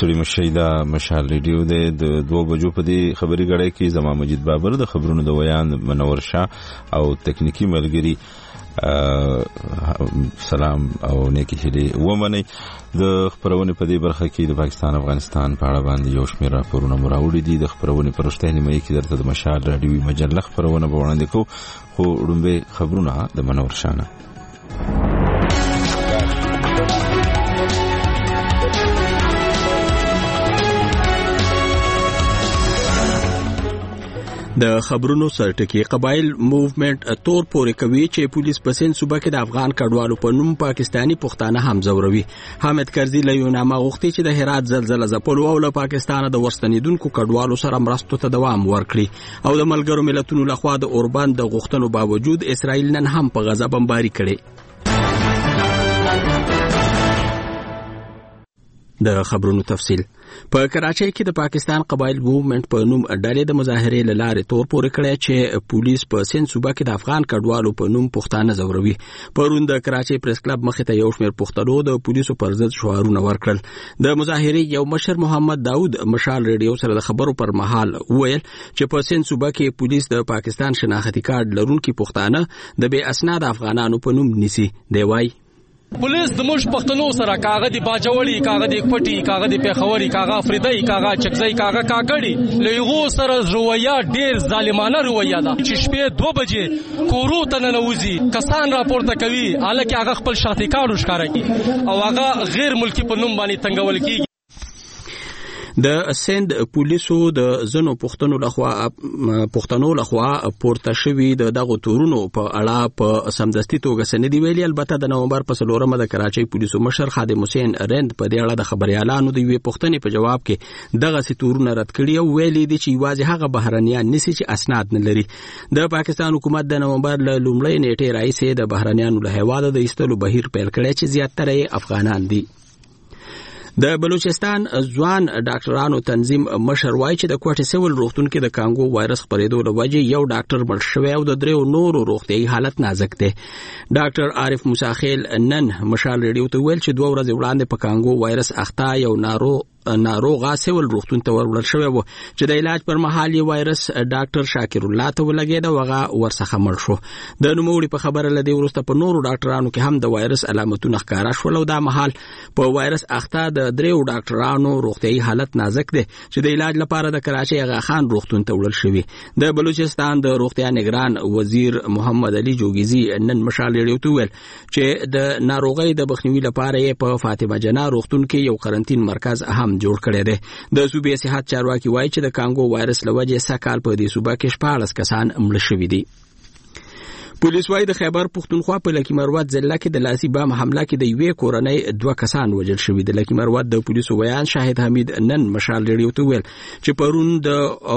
ستړي مشي دا مشال ریډیو د 2 بجو په دې خبري غړې کې زما مجید بابر د خبرونو د ویان منور شاه او تکنیکی ملګری سلام او نیکی هیلې ومني د خبرونه په دې برخه کې د پاکستان افغانستان په اړه باندې یو شمېر راپورونه مراوړي دي. د خبرونه پرشتنی مې کې درته د مشال رادیوي مجله خبرونه وړاندې کو خو ډومبه خبرونه د منور شانه. د خبرونو سرټکی قبایل موومېنټ تور پورې کوي چې پولیس په سند صوبه کې د افغان کډوالو په نوم پاکستانی پښتانه هم زوروي. حامد کرزي له یو نامه غوښتي چې د هرات زلزلہ ځپلو او له پاکستان د ورستنیدونکو کډوالو سره مرستو ته دوام ورکړي او د ملګرو ملتونو لخوا د اوربان د غوښتنو باوجود اسرائیل نن هم په غزه بمباري کړي. د خبرونو تفصیل په کراچۍ کې د پاکستان قبایل موومېنټ په نوم ډلې د مظاهرې لاره تور پورې کړی چې پولیس په سند صوبه کې د افغان کډوالو په نوم پښتانه زوروي. پرون د کراچۍ پریس کلب مخې ته یو شمېر پښتنو د پولیسو پر ضد شعارونه ورکړل. د مظاهرې یو مشر محمد داود مشال ریډیو سره د خبرو پر مهال وویل چې په سند صوبه کې پولیس د پاکستان شناختی کارت لرونکي پښتانه د بې اسناد افغانانو په نوم نیسي. دی وایي پولیس د موږ پښتنو سره کاغذ دی باجوړي کاغذ دی پټي کاغذ دی پیښوري کاغذ افریدي کاغذ چکزي کاغذ کاګړي لېغو سره رویا ډېر ظالمانه رویا ده چې شپې 2 بجې کورو ته ننوځي کسان راپورته کوي الکه هغه خپل شخصي کارو ښکارا کوي او هغه غیر ملکی په نوم باندې تنګول کیږي. د سند پولیسو د زنو پښتنو لخوا پورته شوی د دغه تورونو په اړه په سمدستي توګه سندې ویلي. البته د نومبر په 4 د کراچۍ پولیسو مشر خادم حسین رند په دې اړه د خبريالانو د یوې پښتنې په جواب کې دغه تورونه رد کړي او ویلي دي چې واځي هغه بهرنیان نسی چې اسناد نه لري. د پاکستان حکومت د نومبر له لومړۍ نیټې راځي د بهرنیانو له هیواده د ایستلو بهیر پیل کړی چې زیاتره افغانان دي. د بلوچستان ځوان ډاکټرانو تنظیم مشر وایي چې د کوټې سیول روغتون کې د کانګو وایرس خپرېدو له وجې یو ډاکټر مړ شوی او د 3 نورو روغتیايي حالت نازک دی. ډاکټر عارف موساخیل نن مشال ریډیو ته ویل چې 2 ورځې وړاندې په کانګو وایرس اخته یو ناروغه سیول روغتون ته ورول شوی و چې د علاج پر مهال یې وایرس ډاکټر شاکر الله ته ولګید او هغه ورڅخه مړ شو. د نوموړي په خبره لدی ورسته په نورو ډاکټرانو کې هم د وایرس علامتونه ښکارا شول او دا مهال په وایرس اخته د 3 ډاکټرانو روغتیايي حالت نازک دی چې د علاج لپاره د کراچۍ اغا خان روغتون ته وړل شوی. د بلوچستان د روغتیا نگران وزیر محمد علي جوګیزي نن مشال ریډیو ته ویل چې د ناروغۍ د بخنوي لپاره په فاطمه جنا روغتون کې یو قرنټین مرکز هم جوړ کړی دی. د صوبې صحت چارواکي وایي چې د کانګو وایرس لوجې سکهال په دې صوبه کې 14 کسان مړه شوي دي. پولیس وايي د خیبر پختونخوا په لکی مروت ضلع کې د لاسي بم حمله کې د یوې کورنۍ 2 کسان وژل شوي. د لکی مروت د پولیسو ویان شاهد حمید نن مشال ریډیو ته ویل چې پرون د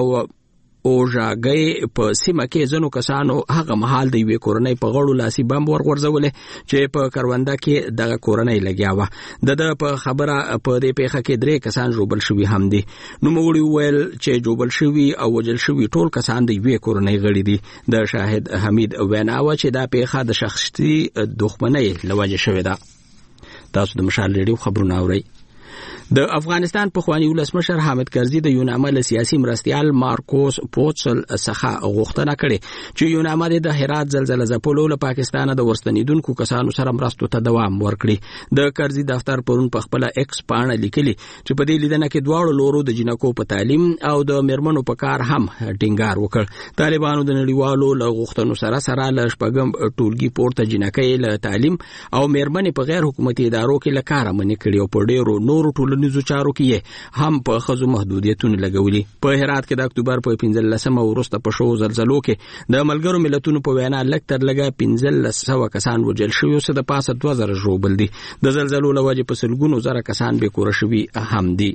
او ژاګي په سیمه کې ځنو کسانو هغه محل د یوې کورنۍ په غړو لاسي بم ورغورځولې چې په کرونده کې دغه کورنۍ لګیا و. د په خبره په دې پیښه کې 3 کسان جوړبل شوي هم دي. نو موږ ویل چې جوړبل شوي او وجل شوي ټول کسان د یوې کورنۍ غړي دي. د شاهد حمید ویناوه چې دا پیښه د شخصي دښمنۍ لوجه شوې ده. تاسو د مشال ریډیو خبرونه اورئ. د افغانستان پخوانی ولسمشر حامد کرزي د یونامه سیاسي مرستيال مارکوس پوتسل څخه غوښتنه کړې چې یونامه د هرات زلزلہ ځپلو له پاکستان د ورستنیدونکو کسانو سره مرستو ته دوام ورکړي. د کرزي دفتر پرون په خپل ایکس پاڼه لیکلي چې په دې لیدنه کې دواړو لورو د جنکو په تعلیم او د میرمنو په کار هم ټینګار وکړ. طالبانو د نړیوالو له غوښتنو سره له شپږم ټولګي پورته جنکۍ له تعلیم او میرمنې په غیر حکومتي ادارو کې له کار منې کړي او په ډېرو نورو ټولنیزو چارو کې هم په خزو محدودیتونه لګولي. په هرات کې د اکتوبر په 15 وروسته په شو زلزلو کې د ملګرو ملتونو په وینا لږ تر لږه 1500 کسان وژل شوي او څه د پاسه 2000 ژوبل دي. د زلزلو له وجې په سلګونو زره کسان بې کوره شوي هم دي.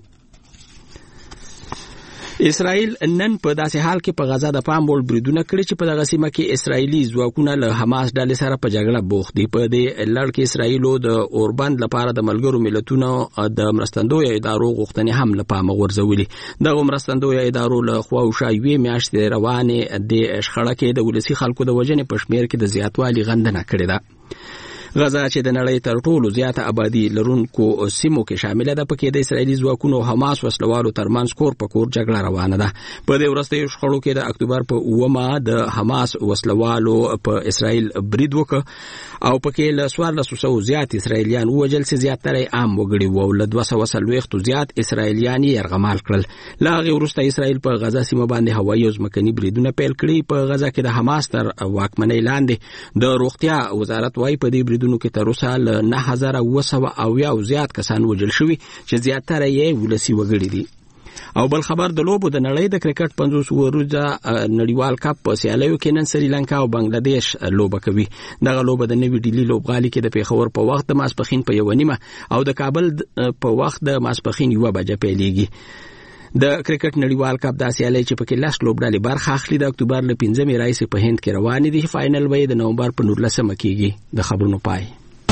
اسرائیل نن په داسې حال کې په غزا د پام وړ بریدونه کړي چې په دغه سیمه کې اسرایلی ځواکونه له حماس ډلې سره په جګړه بوخت دي. په دې لړ کې اسرایلو د اوربند لپاره د ملګرو ملتونو د مرستندوی ادارو غوښتنې هم له پامه غورځولې. دغه مرستندوی ادارو له خواوشا یوې میاشتې روانې د شخړه کې د ولسی خلکو د وژنې په شمیر کې د زیاتوالي غندنه کړې ده. غزا چې د نړۍ تر ټولو زیاته آبادی لرونکو سیمو کې شامل ده، پکې د اسرایلی ځواکونو حماس وسلوالو ترمنځ کور په کور جګړه روانه ده. په دې وروستیو شخړو کې د اکتوبر په 9 د حماس وسلوالو په اسرائیل برید وکړ او پکې له 1400 زیات اسرایلیان ووژل چې زیاتره عام وګړي وو، له 240 زیات اسرایلیان یې یرغمال کړل. له هغې وروسته اسرائیل په غزا سیمه باندې هوایي او ځمکني بریدونه پیل کړي. په غزا کې د حماس تر واکمنۍ لاندې د روغتیا وزارت وايي په دې بریدونو کې تر اوسه له 9700 او زیات کسان وژل شوي چې زیاتره یې ولسي وګړي دي. او بل خبر د لوبو د نړۍ د کرکټ 50 ورځه نړیوال کپ په سیالیو کې نن سریلانکا او بنگلاديش لوبه کوي. دغه لوبه د نوي ډیلی لوبغالي کې د پیښور په وخت د ماسپخین په 1:30 او د کابل په وخت د ماسپخین 1 بجې پیلېږي. د کرکټ نړیوال کپ د سیالي چې پکې لاس لوبډالې برخه اخلي د اکتوبر له 15 راځي په هند کې روان دي. فائنل به د نومبر په 19 کېږي. د خبرونو پای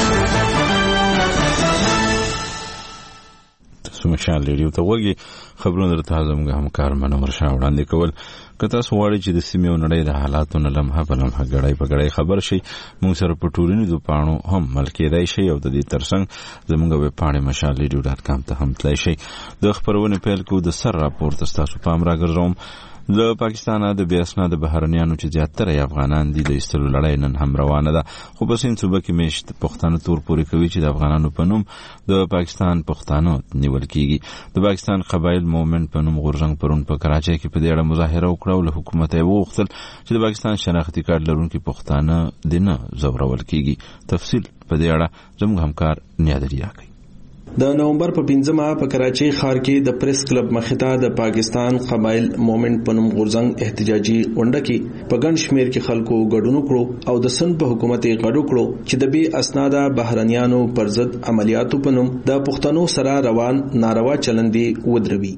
مشال ریډیو ته وګورئ. خبرونه درته زموږ همکار منور شاه وړاندې کول. که تاسو غواړئ چې د سیمې او نړۍ د حالاتو نه لمحه په لمحه ګړی په ګړی خبر شئ، موږ سره په ټولنیزو پاڼو هم مل کېدای شئ او د دې ترڅنګ زموږ ویبپاڼې مشال.radio.com ته هم تللی شئ. د خپرونې پیل کوو. د سر راپور ته ستاسو پام راګرځوم. د پاکستان د بې اسناده بهرنیانو چې زیاتره افغانان دي د ایستلو لړۍ نن هم روانه ده، خو په سیند صوبه کې میشت پښتانه تور پورې کوي چې د افغانانو په نوم د پاکستان پښتانه نیول کیږي. د پاکستان قبایل مومنت په نوم غورځنګ پرون په کراچۍ کې په دې اړه مظاهره وکړه او له حکومت یې وغوښتل چې د پاکستان شناختي کارت لرونکي پښتانه د نه ځورول کیږي. تفصیل په دې اړه زموږ همکار نیادریا کوي. د نومبر په 15 په کراچۍ ښار کې د پریس کلب مخې د پاکستان قبایل مومنت په نوم غورځنګ احتجاجي غونډه کې په ګڼ شمېر کې خلکو ګډون وکړو او د سند په حکومت یې غږ وکړو چې د بې اسناده بهرنیانو پر ضد عملیاتو په نوم د پښتنو سره روان ناروا چلندي ودروي.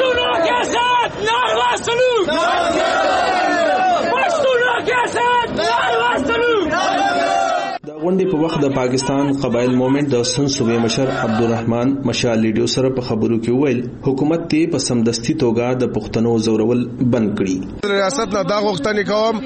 غونډې په وخت د پاکستان قبایل مومنت د سن صوبې مشر عبدالرحمن مشال لیډیو سره په خبرو کې ویل حکومت ته په سمدستي توګه د پښتنو زورول بند کړي. ریاست نه دا غوښتنې کوم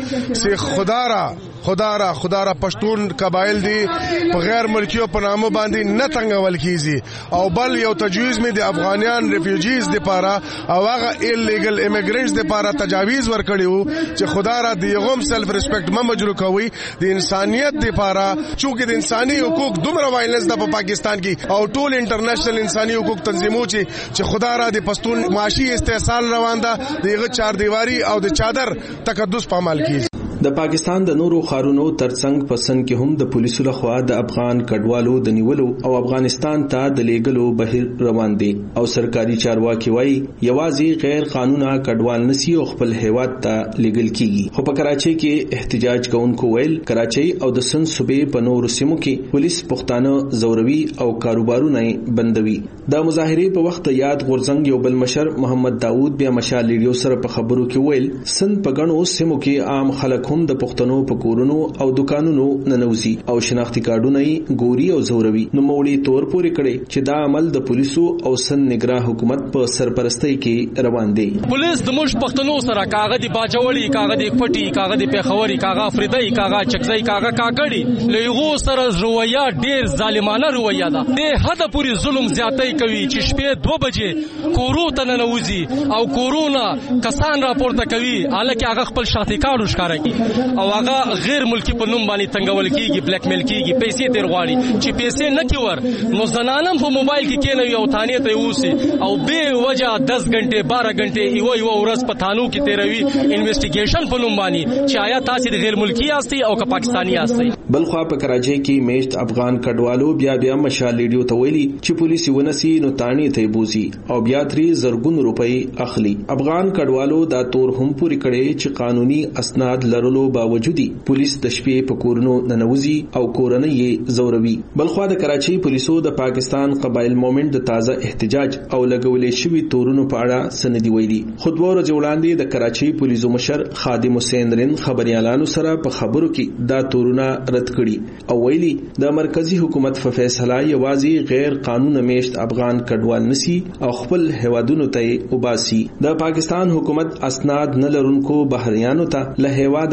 چې خدارا پښتون قبایل دي په غیر ملکیو په نامه باندې نه تنګول کیږي او بل یو تجویز می د افغانیان ریفیوجیز د پاره او هغه ایلیګل ایمیګرینټس د پاره تجاویز ورکړیو چې خدارا دیغم سلف ریسپیکټ مجرو کوي د انسانیت د پاره چونکه د انساني حقوق دومره وایلنس د پاکستان کې او ټول انټرنیشنل انساني حقوق تنظیمو چې خدارا د پښتون معاشي استحصال روان ده دغه چار دیواری او د چادر تقدس په عمل کې. د پاکستان د نورو خارونو ترڅنګ پسند کې هم د پولیسو لخوا د افغان کډوالو د نیولو او افغانستان ته د لیږلو بهیر روان دي او سرکاري چارواکي وايي یوازې غیر قانوني کډوال نسی او خپل هیواد ته لیږل کیږي. خو په کراچۍ کې احتجاج کوونکو ویل کراچۍ او د سند صوبې په نورو سیمو کې پولیس پښتانه زوروي او کاروبارونه بندوي. د مظاهرې په وخت یاد غورځنګ یو بل مشر محمد داوود بیا مشال لیډیو سره په خبرو کې ویل سند په غنو سیمو کې عام خلک هم د پښتنو په کورونو او دکانونو ننوزي او شناختی کارډونه ګوري او زوروي. نو مولي تور پورې کړي چې دا عمل د پولیسو او سن نگراه حکومت په سرپرستۍ کې روان دي. پولیس د موږ پښتنو سره کاغذي باجوړي کاغذي پټي کاغذي پیښوري کاغذ فریدای کاغذ چکزای کاغذ کاګړي لېغو سره رویا ډېر ظالمانه رویا ده. د حد پوری ظلم زیاتې کوي چې شپې 2 بجې کورو ته ننوزي او کورونا کسان راپورته کوي الکه هغه خپل شخصي کارو ښکارا کوي او هغه غیر ملکی په نوم باندې تنګول کیږي بلیک میل کیږي پیسې تیر غواړي چې پیسې نه کیور نو زنانم په موبایل کې کېنوي او تانه ته ووسی او به وجہ 10 غنټه 12 غنټه یو ورځ په تانو کې تیروي انویسټیګیشن په نوم باندې چې آیا تاسو د غیر ملکی یاستئ او که پاکستانی یاستئ. بلخوا په کراچۍ کې میشت افغان کډوالو بیا مشال لیډیو ته ویلي چې پولیس ونسی نو تانی ته بوزي او بیا 3 زرګون روپۍ اخلي. افغان کډوالو دا تور هم پوری کړي چې قانوني اسناد لرلو باوجود پولیس د شپې په کورونو ننوزي او کورنۍ یې زوروي. بلخوا د کراچۍ پولیسو د پاکستان قبایل مومنت د تازه احتجاج او لګولې شوی تورونو په اړه سندې ویلي. خطبه ورځ وړاندې د کراچۍ پولیسو مشر خادم حسین رن خبريالانو سره په خبرو کې دا تورونه رد کړي او ویلي د مرکزی حکومت په فیصله یوازې غیر قانوني میشت افغان کډوال نسی او خپل هوادونو ته وباسي. د پاکستان حکومت اسناد نه لرونکو بهريانو ته له هواده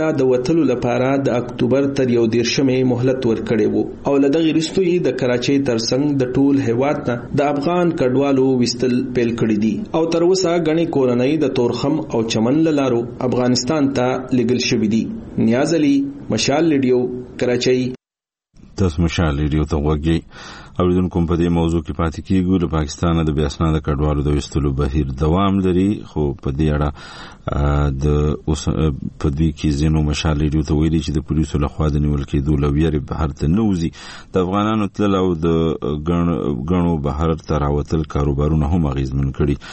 د وتلو لپاره د اکتوبر تر 11 مهلت ورکړی وو او لدغه وروسته یې د کراچۍ ترڅنګ د ټول هیواد نه د افغان کډوالو وستل پیل کړی دي او تر اوسه غني کورنۍ د تورخم او چمن لارو افغانستان ته لګل شوې دي. نیاز علي، مشال ریډیو، کراچۍ. تاسو مشال ریډیو ته وګورئ. اوریدونکو په دې موضوع کې پاتې کیږو. د پاکستان د بې اسناده کډوالو د وستلو بهیر دوام لري، خو په دې اړه د په دې کې زینو مشال ریډیو ته ویلي چې د پولیسو لخوا د نیول کېدو لویری بهر ته نوځي. د افغانانو تل او د غنو بهر ته راوتل کاروبارونه هم اغیزمن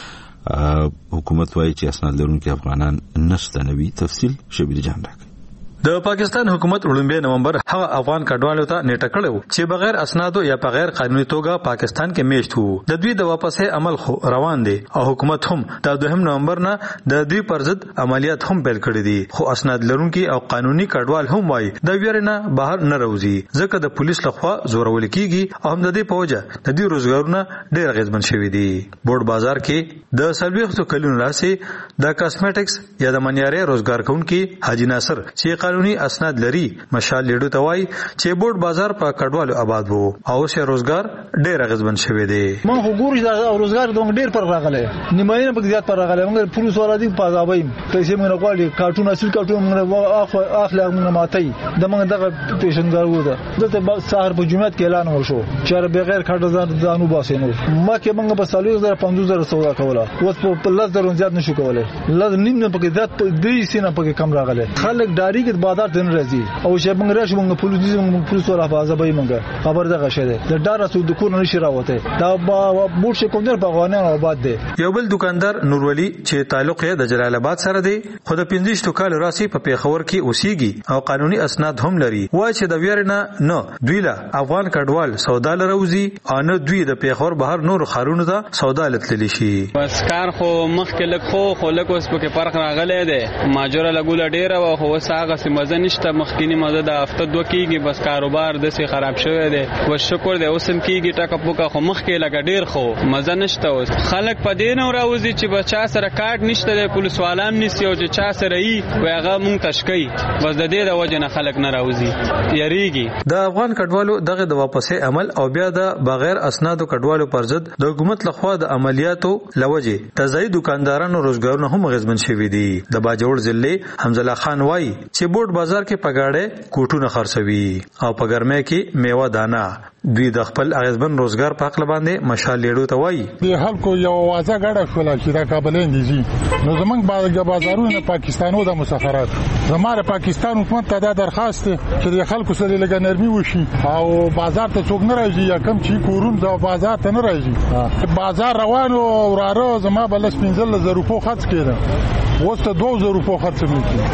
کړي. حکومت وايي چې اسناد لرونکي افغانان نشته. نوي تفصیل شبیر جان راکړي. د پاکستان حکومت وړاندې نومبر هغه افغان کډوالو ته نیټه کړو چې بغیر اسنادو یا بغیر قانوني توګه پاکستان کې میشت وو. د دوی د واپسې عمل خو روان دي او حکومت هم د 2 نومبر نه د دوی پر ضد عملیات هم پیل کړي دي، خو اسناد لرونکي او قانوني کډوال هم وایي د ویرنه بهر نه راوځي ځکه د پولیس لخوا زورول کیږي او هم د دې په وجه د دې روزګارونه ډېر اغیزمن شوي دي. بورډ بازار کې د سلويختو کلونو راسي د کاسمیټکس یا د منیاري روزګار کوونکي حاجی ناصر چې قانوني اسناد لري مشال لیډو ته وایي چې بورډ بازار په کډوالو آباد وو او اوس روزګار ډېر اغیزمن شوی دی. ما خو ګوري دا روزګار دوم ډېر پر راغلی، نیماینه په زیات پر راغلی. موږ پولیس ورا دي پازابایم پیسې موږ غواړي کارټون اصل کارټون موږ اخلاق موږ ماتای د موږ دغه پیشنګار وو ده. دته سحر په جمعیت کې اعلان وشو چې بغیر کارت ځانو باسي نو ما کې موږ په 35000 سودا کوله، اوس په 10000 زیات نشو کولای. لازم نیم نه پکې ذات دې سینه پکې کم راغلی. خلک ډاری کې بازار دن راځي او چې موږ راشو موږ پولیس ورا پازابای موږ خبر دغه شه د ډار سو د کور نشي راوته دا بوت شکوندر په افغانانو آباد دی. یو بل دکاندار نورولي چې تعلق یې د جلال آباد سره دی خو د 15 کال راسي په پیښور کې اوسېږي او قانوني اسناد هم لري. وایي چې د ویرنه نه دوی له افغان کډوال سودا لروزي او نه دوی د پیښور بهر نور خارونو ته سودا لتلی شي. بس کار خو مخکې لک خو لک اوس په فرق راغلی دی. ماجوره لګول ډیره او خو ساغه سمزه نشته. مخکینی مزه د هفته دوه کیږي بس کاروبار د سي خراب شوی دی. و شکر دی اوسم کیږي ټاکه پوکا خو مخکې لګ ډیر خو مزه نشته. اوس خلک په دین او راوځي چې بچا سره کارت نشته د پولیس والام نسی او چې چا سره ای وغه مونږ تشکي بس د دې د وجه نه خلک نه راوځي یریږي. د افغان کډوالو دغه د واپسې عمل او بیا د بغیر اسنادو کډوالو پر ضد د حکومت لخوا د عملیاتو لوجه تزاید دکاندارانو روزګارونه هم غزمن شوي دي. د باجوړ ضلع حمزه الله خان وایي چې بورډ بازار کې پګاړې کوټونه خرڅوي او په ګرمه کې میوه دانه. دوی د خپل اغیزمن روزګار په حق باندې مشال لیډو ته وایي د خلکو یو وازه غړه شول چې دا کابلین دي نو زمنګ بازارونه پاکستانو د مسافرات زماره پاکستان حکومت ته دا درخواست چې د خلکو سره لګ نرمي وشي او بازار ته څوک نه راځي یا کم چې کورون د بازار ته نه راځي. بازار روانو وراره زما بل 15000 روپو خرڅ کړه اوس ته 2000 روپو خرڅ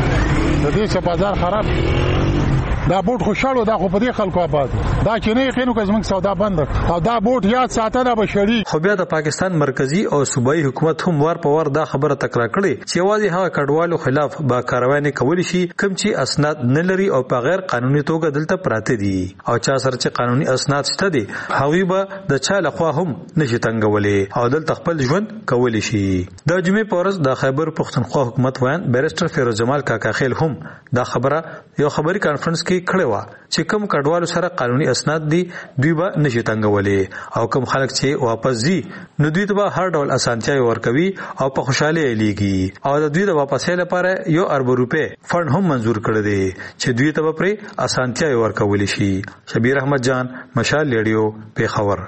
مې د دې بازار خراب. دا بوت خوشاله دا خو په دې خلکو آباد دا چې نه خینو که زموږ سودا بند او دا بوت یاد ساتنه بشری. خو بیا د پاکستان مرکزی او صوبایي حکومت هم ور په ور دا خبره تکرار کړي چې واځي هغه کډوالو خلاف با کاروانی کولی شي کوم چې اسناد نه لري او په غیر قانوني توګه دلته پراته دي او چا سره چې قانوني اسناد شته دي هغوی به د چا لخوا هم نشي تنګولې او دلته خپل ژوند کولی شي. د جمعې په ورځ د خیبر پښتونخوا حکومت ویان بیرسټر فیروز جمال کاکا خیل هم دا خبره یو خبري کانفرنس کړه وا چې کوم کډوالو سره قانوني اسناد دي دوی به نشي تنګولې او کوم خلک چې واپس دي نو دوی ته به هر ډول اسانتیاوي ورکوي او په خوشاله لیږي او د دوی د واپسې لپاره 1 ارب روپے فند هم منزور کړی دی چې دوی ته به پرې اسانتیاوي ورکول شي. شبیر احمد جان، مشال ریډیو، پیښور.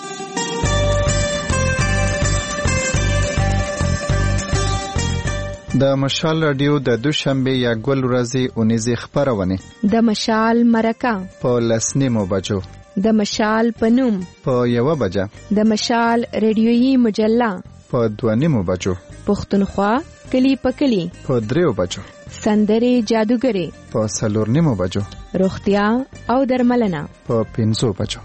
د مشال رادیو د دوشنبه یا ګل ورځې اونیزه خبرونه د مشال مرکه په 10 بجو، د مشال پنوم په 1 بجه، د مشال ریډیویی مجله په 2 بجو، پښتونخوا کلی په کلی په 3 بجو، سندري جادوګری په 4 بجو، روغتیا او درملنه په 5 بجو.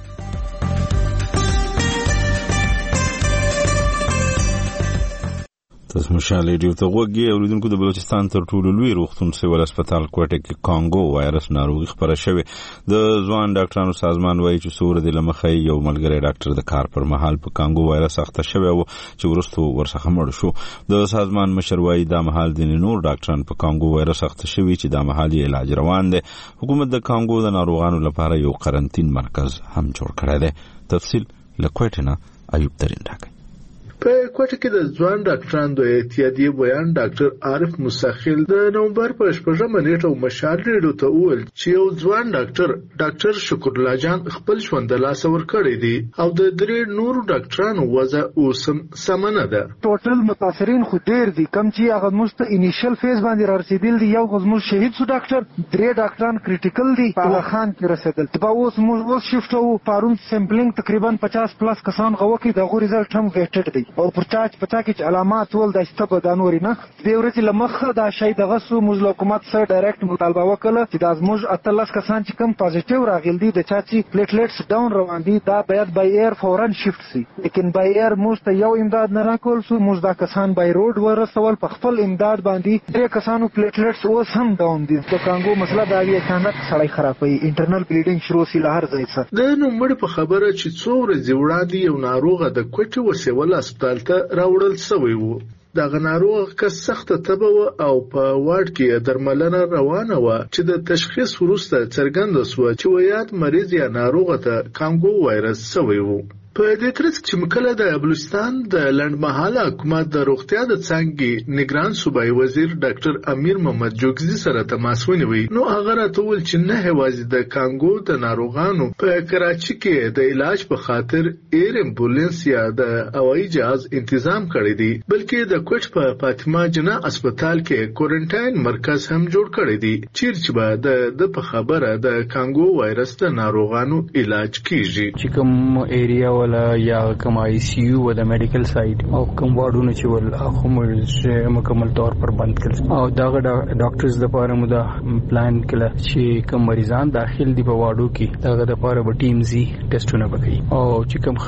تاسو مشال ریډیو ته وګورئ. اوریدونکو د بلوچستان تر ټولو لوی روغتون سیول هسپتال کوټه کې کانګو وایرس ناروغي خبره شوه. د ځوان ډاکټرانو سازمان وایي چې سور د لمخې یو ملګری ډاکټر د کار پر مهال په کانګو وایرس اخته شوی و چې ورستو ورڅخه مړ شو. د سازمان مشر وایي دا مهال د نور ډاکټران په کانګو وایرس اخته شوی چې دا مهال یې علاج روان دی. حکومت د کانګو د ناروغانو لپاره یو قرنطین مرکز هم جوړ کړی دی. تفصیل له کوټه نه ایوب ترين راکړي. په کوټه کې د ځوان ډاکټرانو د اتحادیې بیان ډاکټر عارف مساخیل د نومبر په 8مه نیټه مشال ریډیو ته وویل چې یو ځوان ډاکټر شکر الله جان خپل ژوند د لاس ور کړی دی او د درې نورو ډاکټرانو وضع اوسم سمنه ده. ټوټل متاثرین خو ډیر دي، کم چې هغه مست انیشل فیز باندې رارسیدل دي. یو غزمو شهید شو ډاکټر، درې ډاکټران کریټیکل دي په خان کې رسیدل. په اوس شفټ او پارون سیمپلینګ تقریبا 50 پلس کسان غوښتي د غو ریزلټ هم ویټډ دي او پرچا کې علامات ول د استب دانوري نه د ورځې لمخه دا شی دغه سو موږ حکومت سره ډایرکټ مطالبه وکړه چې د ازموج اتلس کسان چې کم پازیټیو راغلي دي د چا چې پلیټلیټس ډاون روان دي دا باید بای ایر فورن شفت سي، لیکن بای ایر موږ ته یو امداد نه راکول سو. موږ دا کسان بای روډ ورسول په خپل امداد باندې درې کسانو پلیټلیټس اوس هم ډاون دي. د کانګو مسله دا وی اچانک سړی خرابوي، انټرنل بلیډینګ شروع سي له هر ځای څخه. د نومړي په خبره چې څو ورځې وړاندې یو ناروغه د کوټه وسیول هسپتال ته راوړل شوی و. دغه ناروغ کس سخت تبه او په وارډ کې درملنه روانه و چې د تشخیص وروسته څرګنده شو چې ویات مریض یا ناروغ ته کانګو وایرس شوی و. په دې ترڅ کې مکله د بلوچستان د لنډمهاله حکومت د روغتیا د څنګه نگران صوبایي وزیر ډاکټر امیر محمد جوګزي سره تماس ونیوي. نو هغه راټول چې نه هوازي د کانګو د ناروغانو په کراچي کې د علاج په خاطر ایر امبولانس یا د هوایي جهاز تنظیم کړی دی، بلکې د کوټ په فاطمه جناح هسپتال کې کوارنټاین مرکز هم جوړ کړی دی چې به د په خبره د کانګو وایرس د ناروغانو علاج کیږي. چې کوم ایریا یا کوم آی سی یو و د میډیکل سایت او کوم واردونه چې ول هغه مکمل طور پر بند کړل او دغه ډاکټرز د لپاره مو دا پلان کړل چې کوم مریضان داخل دي په واردو کې دغه د لپاره به ټیم زی ټیسټونه وکړي او چې کوم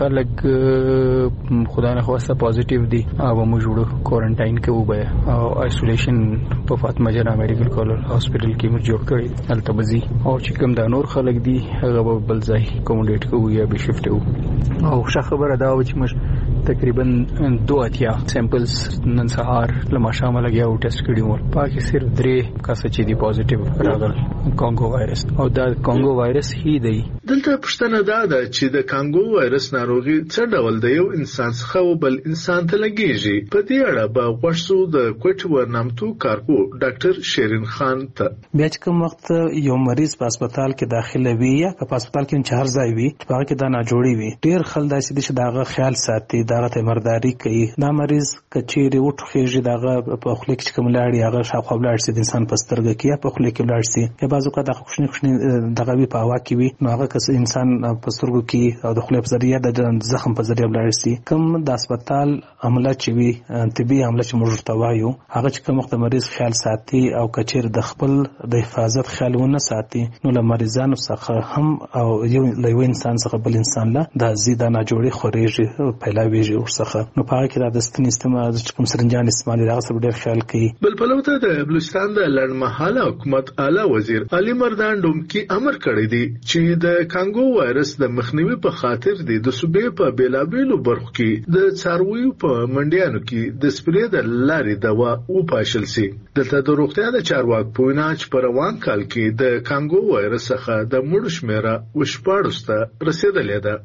خلک خدای نه خواسته پوزټیو دي هغه مو جوړو کوارنټاین کې وبه او آیسولیشن په فاطمه جناح میډیکل کالج هسپتال کې مو جوړ کړی التبزي او چې کوم د نور خلک دي هغه بل ځای کومډیټ کوو یا به شفټ وو. او ښه خبره دا و چې موږ تقریبا 2 سیمپلز نن سهار له ماښامه لګیا و ټیسټ کړي وو. پاکي صرف 3 کس چې دي پوزټیو راغل کانګو وایرس او دا کانګو وایرس هی دی. دلته پښتنه دا ده چې د کانګو وایرس ناروغي څه ډول د یو انسان څخه بل انسان ته لګیږي. په دې اړه به غوښتو د کوټ ورنامتو کارکو ډاکټر شیرین خان ته. بیا چې کوم وخت یو مریض په هسپتال کې داخله وي یا په هسپتال کې چهار ځای وي چې هغه کې دا نه جوړي وي، ډیر خلک داسې دغه خیال ساتي دغه تمرداري کوي. دا مریض کچېری وټخېږي دغه په خله کې کوم لاړی هغه شاوخوا لاړ سي د انسان په سترګه کې یا په خله کې لاړ سي یا بعضو کا دغه خوشني دغه وی په هوا کې وي نو هغه کس انسان په سترګو کې او د خله په ذریعہ د زخم په ذریعہ لاړ سي. کوم د هسپتال عمله چې وي طبي عمله چې موږ توایو هغه چې کوم وخت مریض خیال ساتي او کچېر د خپل د حفاظت خیال ونه ساتي نو له مریضانو څخه هم او یو انسان څخه بل انسان له د زیاده نه جوړي خوريږي پیلاویږي ورڅخه. نو په هغه کې د دستن استعمال د کوم سرنجان استعمال دغه څه ډېر خیال کوي. بل په لوته د بلوچستان د لړمحاله حکومت اعلی وزیر علي مردان ډومکی امر کړی دی چې د کانګو وایرس د مخنیوي په خاطر د صوبې په بیلابیلو برخو کې د څارویو په منډیانو کې د سپری د لارې دوا او پاشل سي. دلته د روغتیا د چارواک پوینا چې په روان کال کې د کانګو وایرس څخه د مړو شمیره وشپاړسته رسیدلې ده.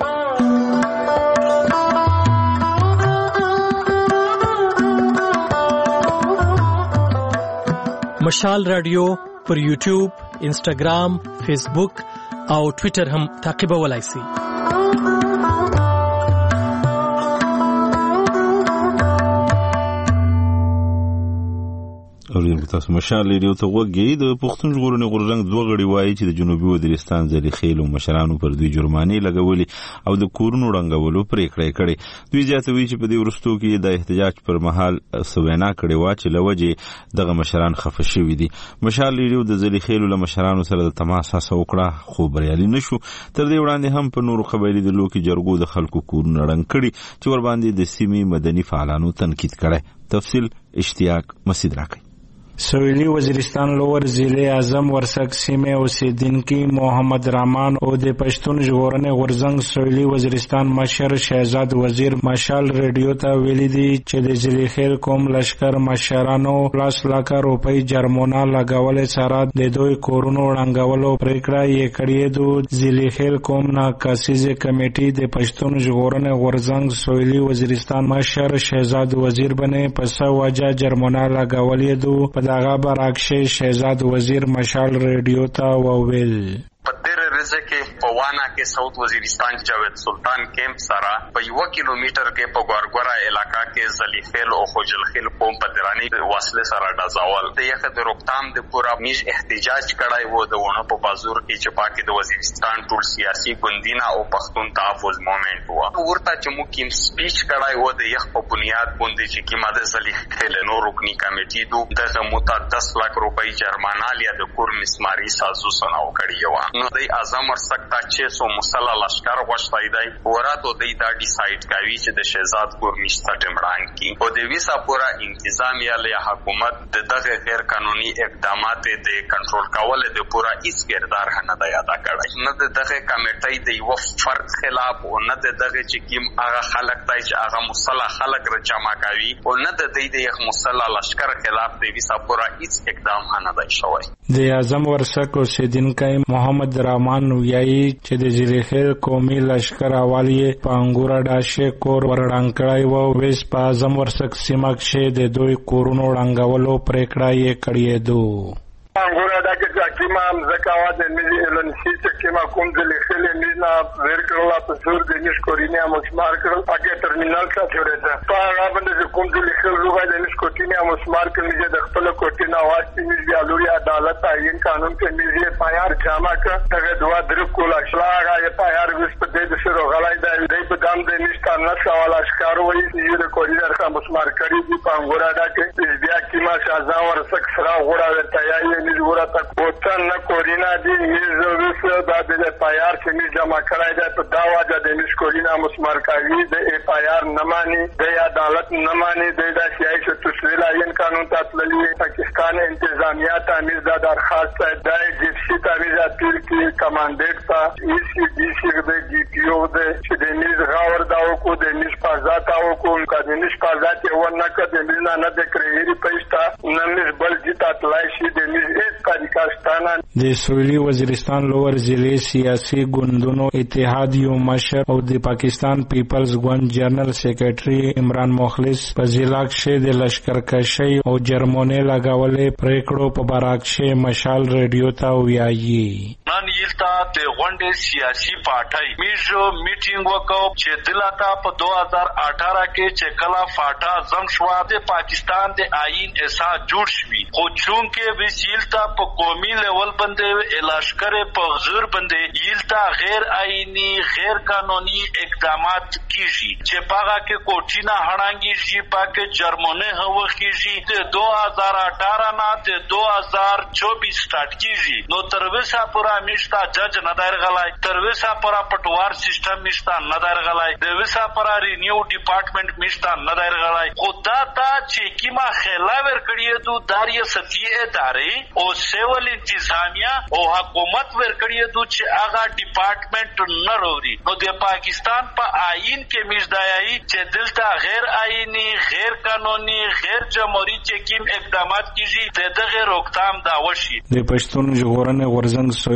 مشال رادیو پر یوټیوب، انسټاګرام، فیسبوک او ټوئیټر هم تعقیبولای شئ. مننه تاسو. مشال ریډیو ته وګورئ. د پښتون ژغورنې غورځنګ دوه غړي وایي چې د جنوبي وزیرستان ځلیخېلو مشرانو پر دوی جرمانې لګولې او د کورونو ړنګولو پریکړه کړې. دوی زیاتوي چې په دې وروستو کې د احتجاج پر مهال سوینا کړې و چې لوجه دغه مشران خفه شوي دي. مشال ریډیو د ځلیخېلو له مشرانو سره د تماس هڅه وکړه خو بریالي نشو. تر دې وړاندې هم په نورو قبایلي ډلو کې جرګو د خلکو کورونه ړنګ کړي چې ورباندې د سیمې مدني فعالانو تنقید کړی. تفصیل اشتیاق مسعود راکړي. سویلی وزیرستان لور ضلع اعظم ورسک سیمه اوسیدونکي محمد رحمان او د پښتون ژغورنې غورځنګ سویلی وزیرستان مشر شهزاد وزیر مشال ریډیو ته ویلي دي چې د ځلیخېل قوم لشکر مشرانو 10 لک روپۍ جرمونه لګولې سره د دوی کورونو ړنګولو پریکړه یې کړې ده. ځلیخېل قوم ناکاسیزه کمیټې د پښتون ژغورنې غورځنګ سویلی وزیرستان مشر شهزاد وزیر باندې پس وجه جرمونه لګولې ده. دغه برعکس شهزاد وزیر مشال ریډیو ته وویل په دیر رزه کې په وانا کې سعود وزیرستان جاوید سلطان کیمپ سره په 1 کیلومتر کې په ګورګورا علاقہ کې ځلیخېل او خوجلخېل قوم په درانی واصله سره ډزاول د یخ د روکتام د پورا میج احتجاج کړای وو د ونه په بازور کې چې پاکي د وزیرستان ټول سیاسي ګوندینا او پښتون تحفظ موومېنټ وو ورته چې مو کیم سپیچ کړای وو د یخ په بنیاد باندې چې کیمه د ځلیخېل نو رکنی کمیټې دوه د متا 10 لک روپۍ جرمانه لیا د کور مسماري سازو سناو کړی و. نو د اعظم ورسکتا 600 مسلح لشکر غوښتای دی ورته د دا ډیسایډ کوي چې د شهزاد کور نشته ټمران کی او د ویسا پورا انتظامیه له حکومت د دغه غیر قانوني اقدامات د کنټرول کول د پورا هیڅ کردار نه دی ادا کړی. نه د دغه کمیټې د یو فرد خلاف او نه د دغه چې کیم هغه خلک دی چې هغه مسلح خلک را جمع کوي او نه د دې د مسلح لشکر خلاف د ویسا پورا هیڅ اقدام نه دی شوی. د اعظم ورسک اوسیدونکي محمد رحمان ویایي چې د ځلیخېل قومي لشکر اوالی په انګور ډاشه کور ورړنګ کړی و. ویس په اعظم ورسک سیمه کې د دوی کورونو ړنګولو پریکړه یې کړې ده. انګور ډاکه چې کیما زکاوا د ملي الانسی چې کیما کوم ځلیخېل مینا ورکړلا په زور د نش کورینیا مسمار کړل پاکه ټرمینال ته جوړه په هغه باندې کوم ځلیخېل لوګا د نش کورینیا مسمار کړل د خپل کوټینا واسطه میږي الوري عدالت عین قانون کې میږي پایار جامع کړ دغه دوا درو کولا شلاغه یې پایار وس په دې سره غلای دی په دام د نشته نه سوال اشکار وایي چې د کوریډر کا مسمار کړی دی په انګور ډاکه بیا کیما شازا ورسک سره غوړا ورته یې ورا تا کوتن نه کورینا دی میز د پایار چې می جمع کړای دی په دا واجه د نش کورینا مسمار کوي د پایار نه مانی د عدالت نه مانی د سیاسي تشریل عین قانون ته تللی پاکستان انتظامیه تعمیر د درخواست د جپسی تعمیر اپیل کی کمانډیټ تا ای سی ڈی سی د جی پی او د چې د میز غاور داو کو د نش پازات او کو د نش پازات و نه ک د میز نه د کریری پېشتا نه بل جتا تلای شي د میز د سویلی وزیرستان لور ضلع سیاسي ګوندونو اتحاد یو مشر او د پاکستان پیپلز ګوند جنرال سیکریټري عمران مخلص په ضلع کې د لشکرکشي او جرمونه لګولې پریکړو په برعکس مشال ریډیو ته ویایي. نن یلتا د غونډې سیاسي پارټي میجو میټینګ وکاو چې دلته په 2018 کې چې کلا فاټا زم شو د پاکستان د آئین اساس جوړ شوی خو چونکه وسیلتا په قومي لیول باندې لشکر په غزور باندې یلتا غیر آئینی غیر قانوني اقدامات کیږي چې پاګه کې کوټینا هړانګي پاکه جرمونه هو کیږي د 2018 نه د 2024 سٹارټ کیږي نو تر وسه پورا میشتا جج نه دایر غلای تر وسه پورا پټوار سیستم میشتا نه دایر غلای د وسه پورا رینیو ډپارټمنټ میشتا نه دایر غلای خدا تا چې کیما خلاور کړی دو داریه ستیه ادارې او سیول انتظامیه او حکومت ورکړی دو چې هغه ډپارټمنټ نه وروړي نو د پاکستان په آئین کې میشدایي چې دلته غیر آئینی غیر قانوني غیر جمهوریت چې کیم اقدامات کیږي دغه روکتام دا وشي. د پښتون ژغورنې غورځنګ سویلی وزیر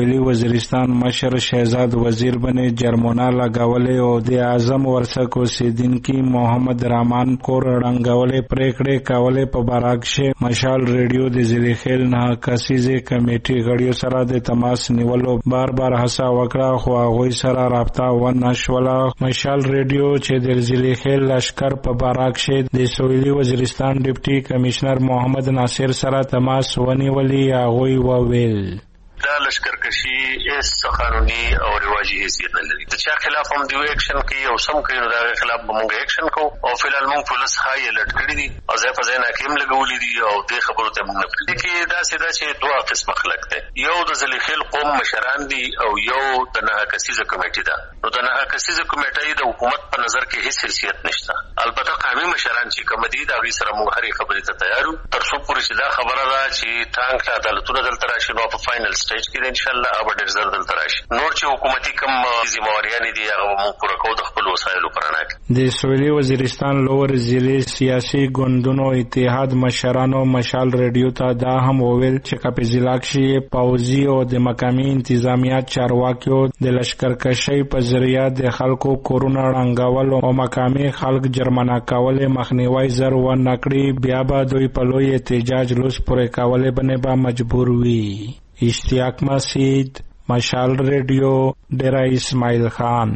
وزیرستان مشر شهزاد وزیر باندې جرمونه لګولې او د اعظم ورسک اوسیدونکي محمد رحمان کور رنګولې پریکړې کولې په باراکشه مشال ریډیو د زلیخیل نه کسیزه کمیټې غړیو سره د تماس نیولو بار هڅه وکړه خو هغه سره رابطه ونه شوله. مشال ریډیو چې د زلیخیل لشکر په باراکشه د سویلي وزیرستان ډیپټي کمشنر محمد ناصر سره تماس ونیولې. هغه وویل دا لشکرکشي هیڅ قانوني او رواجي حیثیت نه لري. د چا خلاف هم دی اکشن کوي او سم کوي نو دا خلاف به موږ اکشن کوو او فلحال موږ پولیس هاي الرټ کړی دي او ځای په ځای ناکیم لګولې دي او دې خبرو ته موږ نه پرېږدو. کې دا سیدا چې دوه قسمه خلک دي، یو د زلیخیل قوم مشران دي او یو د نه کسیزه کمیټه ده. نو د نه کسیزه کمیټه د حکومت په نظر کې هیڅ حیثیت نشته. البته قومي مشران چې کوم دي دا غي سره موږ هرې خبرې ته تیار یو تر څو پورې چې دا خبره ده چې ټانګ ته عدالتونه دلته راشي نو په فائنل سټیج کې ان شاء الله به ډېر زر دلته راشي. نور چې حکومتي کوم ذمہواریانې دي هغه موږ پوره کوو د خپل وسایلو په رڼا کې. د سویلي وزیرستان لوور ضلع سیاسي ګوندونو اتحاد مشرانو مشال ریډیو ته دا هم وویل چې کپی ضلع کې پوځي او د مقامي انتظامیه چارواکیو د لشکرکشي په ذریعہ د خلکو کورونه رنګول او مقامي خلک جرمانه کول مخنیوي زر و نکړي، بیا به دوی په لوی احتجاج لوس پورې کول باندې به مجبور وي. اشتیاق مسید، مشال ریډیو، ډیرا اسماعیل خان.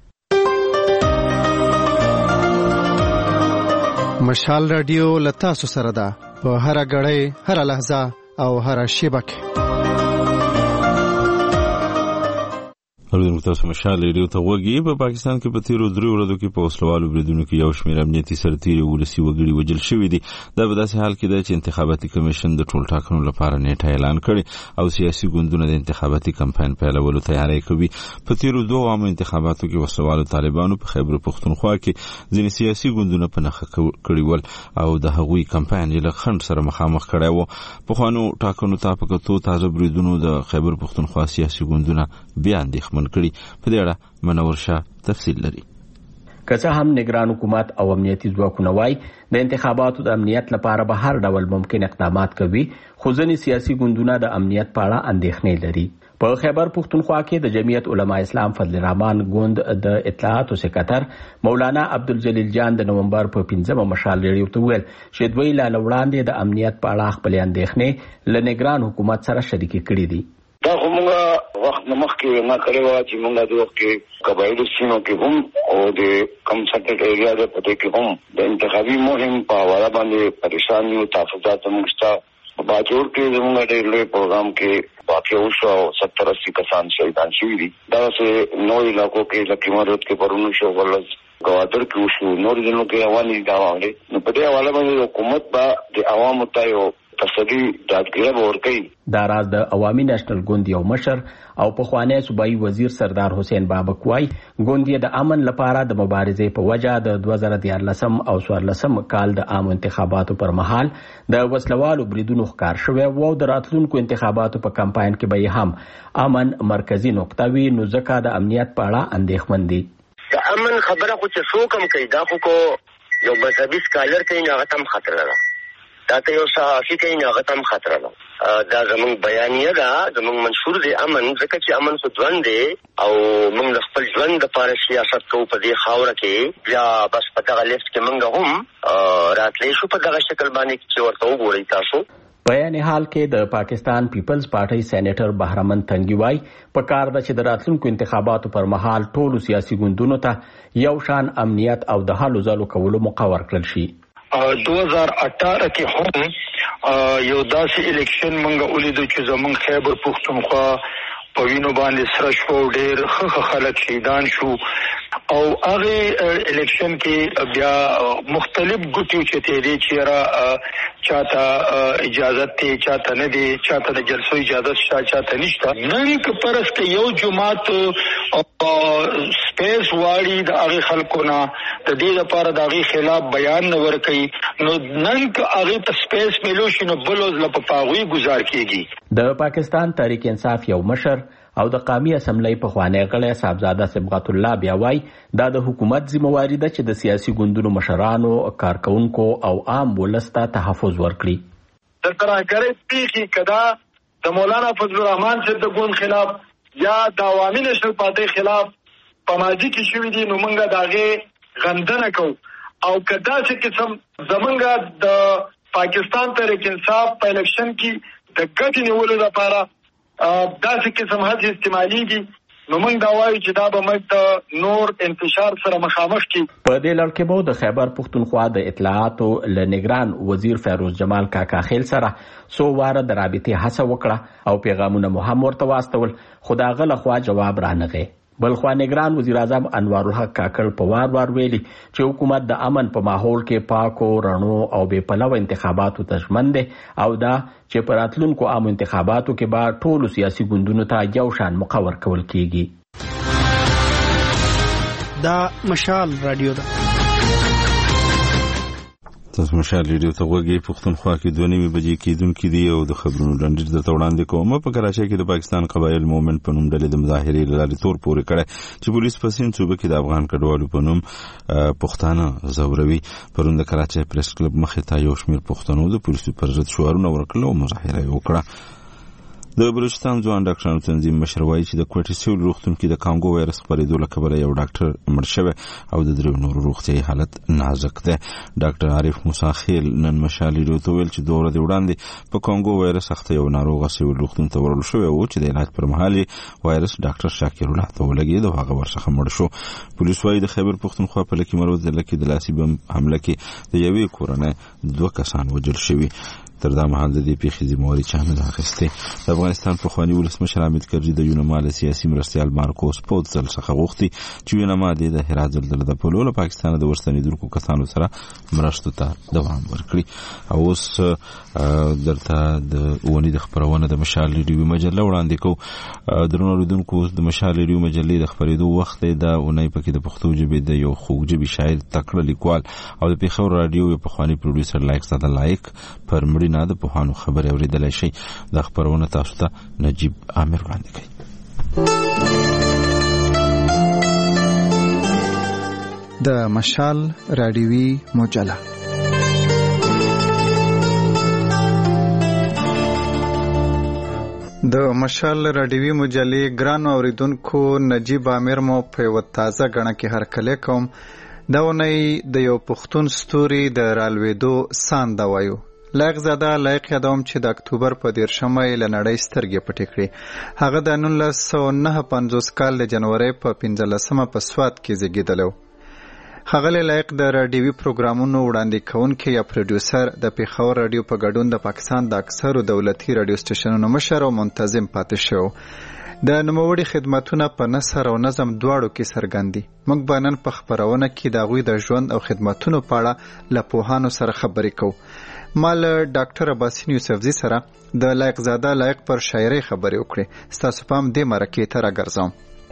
مشال ریډیو لتا سره ده په هر غړې هر لحظه او هر شیبه کې. تاسو مشال ریډیو ته وګورئ. په پاکستان کې په تیرو 3 ورځو کې په وسلوالو بریدونو کې یو شمېر امنیتي سرتیري ولسی وګړي وجل شوي دي. دا په داسې حال کې ده چې انتخاباتي کمیشن د ټول ټاکنو لپاره نیټه اعلان کړي او سیاسي ګوندونه د انتخاباتي کمپاین پیلولو تیاری کوي. په تیرو 2 عامه انتخاباتو کې وسلوالو طالبانو په خیبر پختونخوا کې ځینې سیاسي ګوندونه په نخښه کړي ول او د هغوی کمپاین یې له خنډ سره مخامخ کړی و. په خوانو ټاکنو ته په کتو تازه بریدونو د خیبر پختونخوا سیاسي ګوندونه بیا اندېښمن کړي. په دې اړه منور شاه تفصیل لري. که څه هم نگران حکومت او امنیتي ځواکونه وایي د انتخاباتو د امنیت لپاره به هر ډول ممکن اقدامات کوي، خو ځینې سیاسي ګوندونه د امنیت په اړه اندېښنې لري. په خیبر پختونخوا کې د جمعیت علما اسلام فضل الرحمن ګوند د اطلاعاتو سکرټر مولانا عبدالجلیل جان د نومبر په 15 مشال ریډیو ته ویل چې دوی لا وړاندې د امنیت په اړه خپل اندېښنې له نگران حکومت سره شریکې کړې دي. دا کومه وخت مخکې نه کړی و چې موږ د وخت کې قبایلي سیمو کې هم او د کم سټیټ ایریا د پټې کې هم د انتخابي مهم په حواله باندې پریشان یو تحفظات موږ ستا باجوړ کې زموږ ډېر لوی پروګرام کې واقع وشو 70-80 کسان شهیدان شوي دي. دا چې نو علاقو کې لکه مرود کې پرونو شو ولز گوادر کې وشو نور ځینو کې رواني دا وانګي. نو په دې حواله باندې حکومت به د عوامو ته یو تصدی دادګیره ورکړي. دا راز د عوامي نېشنل ګوند یو مشر او پخوانی صوبایي وزیر سردار حسین بابک وای ګوند د امن لپاره د مبارزې په وجه د 2014 او 2014 کال د عام انتخاباتو پر مهال د وسلوالو بریدونو ښکار شوی او د راتلونکو انتخاباتو په کمپاین کې به هم امن مرکزی نقطه وي، نو ځکه د امنیت په اړه اندېښمن دي. د امن خبره خو چې څوک هم کوي دا خو یو مذهبي سکالر کوي هغه هم خطر ده، دا ته یو صحافي کوي هغه هم خطر ده. دا زموږ بیانیه ده، زموږ منشور دی امن، ځکه چې امن خو ژوند دی او موږ د خپل ژوند لپاره سیاست کوو په دې خاوره کې. بیا بس په دغه لیست کې موږ هم راتلی شو په دغه شکل باندې چې ورته وګورئ تاسو. په یعنی حال کې د پاکستان پیپلز پارټي سېنیټر بهرمن تنګي وای په کار ده چې د راتلونکو انتخاباتو پر مهال ټولو سیاسي ګوندونو ته یو شان امنیت او د هلو ځلو کولو مقرر کړل شي. 2018 کې هم یو داسې الیکشن منګه ولیدو چې زمونږ خیبر پختونخوا په وینو باندې سره شو، ډېر ښه خلک شهیدان شو او هغه الیکشن کې بیا مختلف ګوتو چې تیرې چیرې چاته اجازه ته چاته نه دی، چاته د جلسو اجازه شته چاته نشته. نن که پرس کې یو جماعت سپیس واړي د هغه خلکو نه د دې لپاره د هغه خلاف بیان نه ورکړي، نو نن که هغه ته سپیس ملو شي نو بلوز لپاره گزار کیږي. د پاکستان تحریک انصاف یو مشر او د قومي اسمبلی په خوانی غړی صاحبزاده صبغت الله بیا وای دا د حکومت ذمہواری ده چې د سیاسي ګوندونو مشرانو، کارکونکو او عام ولس ته تحفظ ورکړي. د ترهګرۍ پیښې کدا د مولانا فضل الرحمن صاحب د ګوند خلاف یا د عوامي نېشنل پارټۍ خلاف په ماضي کې شوي دي نو موږ د هغې غندنه کوو او که داسې قسم زمونږ د پاکستان تحریک انصاف په الیکشن کې د ګټې نیولو لپاره داسې قسم هڅې استعمالیږي نو موږ دا وایو چې دا به موږ ته نور انتشار سره مخامخ کړي. په دې لړ کې به د خیبر پښتونخوا د اطلاعاتو له نگران وزیر فیروز جمال کاکا خیل سره څو واره د رابطې هڅه وکړه او پیغامونه مو هم ورته واستول خو د هغه لخوا جواب رانغی. بلخوا نگران وزیر اعظم انوار الحق کاکړ په وار ویلي چې حکومت د امن په ماحول کې پاکو رڼو او بې پلوه انتخاباتو ته ژمن دی او دا چې په راتلونکو عامو انتخاباتو کې به ټولو سیاسي ګوندونو ته یو شان موقع ورکول کیږي. دا مشال رادیو ده. تاسو مشال ریډیو ته وګورئ. پښتونخوا کې 2:30 بجې کېدونکې دي او د خبرونو ډنډر د وړاندې کوم. په کراچۍ کې د پاکستان قبایل مومنت په نوم ډلې د مظاهرې لارې تور پورې کړه چې پولیس په سین صوبه کې د افغان کډوالو په نوم پښتانه زوروي. پرون د کراچۍ پریس کلب مخې ته یو شمېر پښتنو د پولیسو پر ضد شعارونه ورکړل او مظاهره یې وکړه. د بلوچستان ځوان ډاکټرانو تنظیم مشر وایي چې د کوټې سیول روغتون کې د کانګو وایرس خپرېدو له کبله یو ډاکټر مړ شوی او د درېو نورو روغتیایي حالت نازک دی. ډاکټر عارف موسی خیل نن مشال ریډیو ته ویل چې 2 ورځې وړاندې په کانګو وایرس اخته یو ناروغه سیول روغتون ته وړل شوی و چې د علاج پر مهال وایرس ډاکټر شاکر الله ته ولګېد او هغه ورڅخه مړ شو. پولیس وایي د خیبر پښتونخوا په لکي مروت ضلع کې د لاسي بم حمله کې د یوې کورنۍ 2 کسان وژل شوي. تر دا مهال د دې پیښې ذمہواري چا نه ده اخیستې. د افغانستان پخواني ولسمشر حامد کرزي د یونما له سیاسي مرستیال مارکوس پوتزل څخه غوښتي چې یونما د هرات زلزلې د پلو له پاکستان د ورستنیدونکو کسانو سره مرستو ته دوام ورکړي. او اوس درته د ونې د خبرونه د مشال ریډیو مجله وړاندې کوو. درنو اوریدونکو د مشال ریډیو مجلې د خبرېدو وخت د اونۍ پکې د پښتو ژبې د یو خوږ ژبې شاعر تکړه لیکوال او د پیښور رادیو یو پخواني پروډوسر لایق زاده لایق پر مړي نه د پوهانو خبرې اوریدلای شي. د خبرونه تاسو ته نجیب عامر وړاندې کوي. د مشال رادیوي مجله د مشال رادیوي مجلې ګران اوریدونکو نجیب عامر مو په یو تازه غړنه کې هرکلی کوم. دا ونې د یو پښتون ستوري د رالوېدو سان دا وایو. لایق زاده لایق یادوم چې د اکتوبر په 13 له نړۍ سترګې پټې کړې. هغه د 1959 کال د جنوري په 15 په سوات کې زیږېدلی. ښاغلی لایق د راډیوي پروګرامونو وړاندې کوونکی یا پروډیوسر د پیښور راډیو په ګډون د پاکستان د اکثرو دولتي راډیو سټیشنونو مشر او منتظم پاتې شو. د نوموړي خدمتونه په نثر او نظم دواړو کې څرګند دي. موږ به نن په خپرونه کې د هغوی د ژوند او خدمتونو په اړه له پوهانو سره خبرې کوو. ما له ډاکټر عباسین یوسفزي سره د لایق زاده لایق پر شاعرۍ خبرې وکړې. ستاسو پام دې مرکې ته راګرځوم.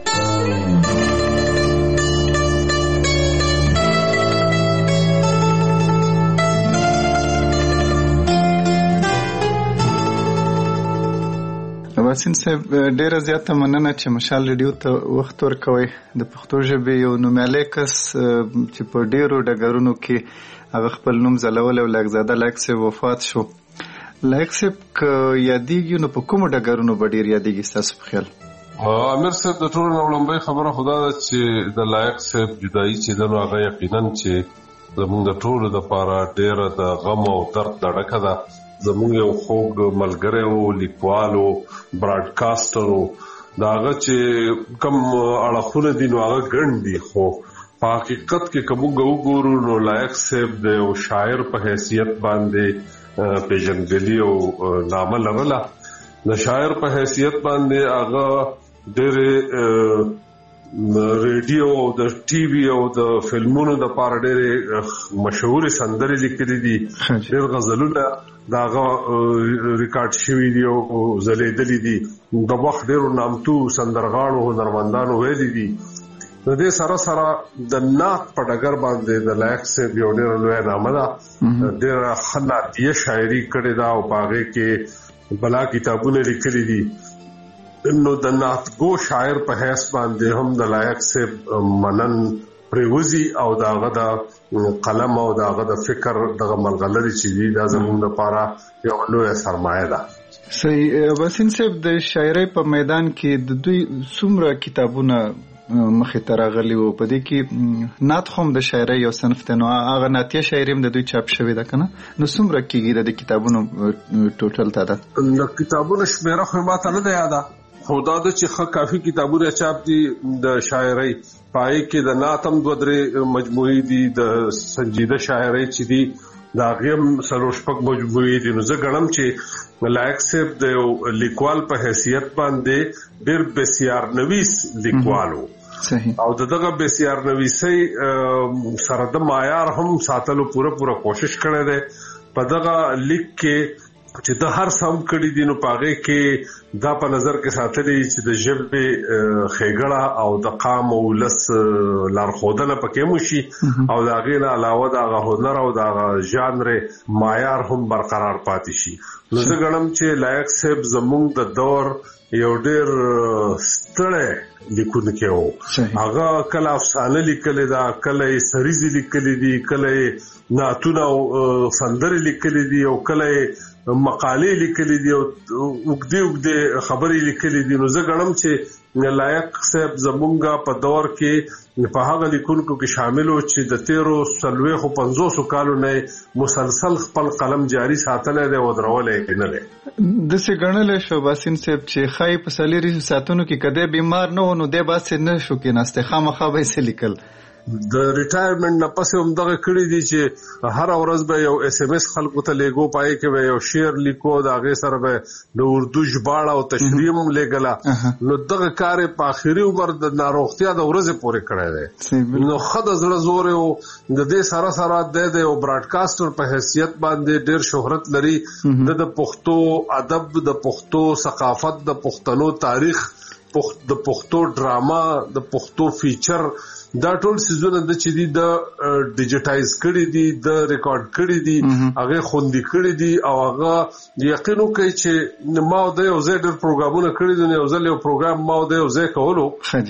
عباسین صاحب ډیره زیاته مننه چې مشال ریډیو ته وخت ورکوئ. د پښتو ژبې یو نومیالی کس چې په ډیرو ډګرونو کې هغه خپل نوم ځلولی او لایق زاده لایق صاحب وفات شو. لایق صاحب که یادېږي نو په کومو ډګرونو به ډیر یادېږي ستاسو په خیال؟ امیر صاحب د ټولو نه لومړۍ خبره خدا ده چې د لایق صاحب جدایي چې ده نو هغه یقینا چې زموږ د ټولو دپاره ډیره د غم او درد ډکه ده. زموږ یو خوږ ملګری و، لیکوال و، براډکاسټر و. د هغه چې کوم اړخونه دي نو هغه ګڼ دي، خو په حقیقت کې که موږ وګورو نو لایق صاحب د یو شاعر په حیثیت باندې پیژندګلي او نامه لرله. د شاعر په حیثیت باندې هغه ډېرې ریډیو او د ټي وي او د فلمونو دپاره ډېرې مشهورې سندرې لیکلي دي، ډېر غزلونه د هغه ریکارډ شوي دي او ځلېدلي دي. د وخت ډېرو نامتو سندرغاړو هنرمندانو ویلي دي. د دې سره سره د نعت په ډګر باندې د لایق صاحب یو ډېره لویه نامه ده. ډېره ښه نعتیه شاعري کړې ده او په هغې کې بلا کتابونه لیکلي دي. نو د نعتګو شاعر په حیث باندې هم د لایق صاحب منن پریوزي او د هغه د قلم او د هغه د فکر دغه ملغلرې چې دي دا زموږ لپاره یو لویه سرمایه ده. صحیح. وسیم صاحب د شاعرۍ په میدان کې د دوی څومره کتابونه مخې ته راغلي وو؟ په دې کې نعت خو د شاعرۍ یو صنف دی، نو هغه نعتیه شاعري هم د دوی چاپ شوې ده که نه؟ نو څومره کېږي د کتابونو ټوټل تعداد؟ د کتابونو شمېره خو ما ته نه ده یاده، خو دا ده چې ښه کافي کتابونه چاپ دي د شاعرۍ. پای کې د نعت هم 2-3 مجموعې دي، د سنجیده شاعرۍ چې دي د هغې هم 4-5 مجموعې دي. نو زه ګڼم چې لایق صاحب د یو لیکوال په حیثیت باندې ډېر بسیار نویس لیکوال و او دغه بسیار نویسۍ سره د معیار هم ساتلو پوره کوشش کړی دی. په دغه لیک کې چې د هر سم کړي دي نو پاغه کې دا په نظر کې ساتلي چې د ژبې خېګړه او د قام او لس لارښودنه پکې موشي او دا غیر علاوه د هنر او د ژانر معیار هم برقرار پاتې شي. نو زه ګڼم چې لایق صاحب زموږ د دور یو ډېر ستړی لیکونکی و. هغه کله افسانه لیکلې ده، کله یې سریزې لیکلې دي، کله یې نعتونه او سندرې لیکلې دي او کله یې مقالې لیکلې دي او اوږدې خبرې لیکلې دي. نو زه ګڼم چې لایق صاحب زمونږ په دور کې په هغه لیکونکو کې شامل و چې د 1350 کالو نه مسلسل خپل قلم جاری ساتلی دی او درولې نه دی. داسې ګڼلی شو باسین صاحب چې ښایي په 4 ساعتونو کې که دی بیمار نه و نو دی باسې نه شو کېناستی، خامخا به یې څه لیکل. د ریټایرمنټ نه پس هم دغه کړی دي چې هر ورځ به یو SMS خلکو ته لیکو، پای کې به یو شعر لیکو، د هغې سره به د اردو ژباړه او تشریح هم لیکله. نو دغه کار په آخري عمر د ناروغتیا د ورځې پورې کړی دی. نو ښه د زړه زور و. د دې سره د یو براډکاسټر په حیثیت باندې ډېر شهرت لري. د پښتو ادب، د پښتو ثقافت، د پښتنو تاریخ، د پښتو ډراما، د پښتو فیچر، دا ټول سيزونه د چې دي د ډیجیټایز کړي دي، د ریکارډ کړي دي، هغه خوندي کړي دي او هغه یقین وکړي چې ما د یو ځای ډېر پروګرامونه کړي دي. یو ځل یو پروګرام ما د یو ځای کولو،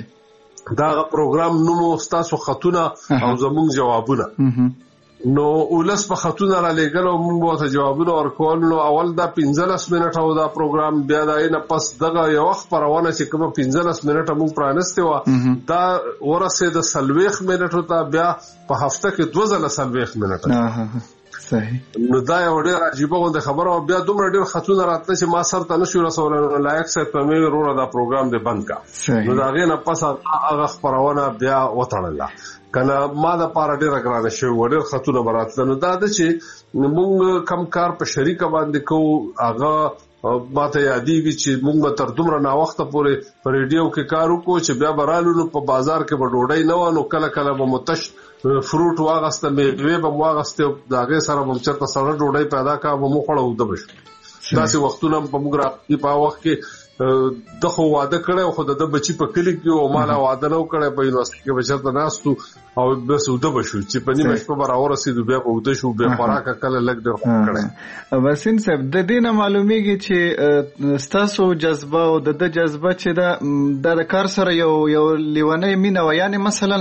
دا پروګرام نومو ستاسو خطونه او زموږ جوابونه. نو ولس په خطونه را لېږل او موږ ته جوابونه ورکول. نو اول دا 15 منټه و دا پروګرام، بیا دا نه پس دغه یو خبرونه چې کومه 15 منټه موږ پرانسته و دا ورسه د 40 منټو ته، بیا په هفته کې 2 ځله 40 منټه. صحیح. نو دا یو ډېر عجیبه غونډه خبره او بیا دومره ډېر خطونه راتله چې ما سر ته نشو رسولای. لایق صاحب په مې وروره دا پروګرام دې بند کا. نو دا غي نه پس هغه خبرونه بیا وټړله کنه ما د پاره ډېر ګرانه شو، ډېر خطونه براتله. نو دا د چې موږ کم کار په شریکه باندې کوو، هغه ماته یادېږي چې موږ تر دومره نا وخته پورې په ریډیو کې کار وکړو چې بیا برالو نو په بازار کې به ډوډۍ نه و، نو کله به متش فروټ واغسته، میوې به واغسته، د هغې سره به چېرته سړه ډوډۍ پیدا کا به مو خوړه اوده به شو. داسې وختونه په موږ راغلي په وخت کې د خو واده کړی خو د بچی په کلی کې او مالا واده نه کړی، په یونیورسيټي کې بچته ناستو او بس اوده بشو چې په نیمه شپه به راورسېدو، بیا به اوده شو، بیا خوراکه کله لږ ډېر خوند کړی. وسیم صاحب د دې نه معلومیږي چې ستاسو جذبه او د جذبه چې د کار سره یو لیونی مینه و، یعنی مثلا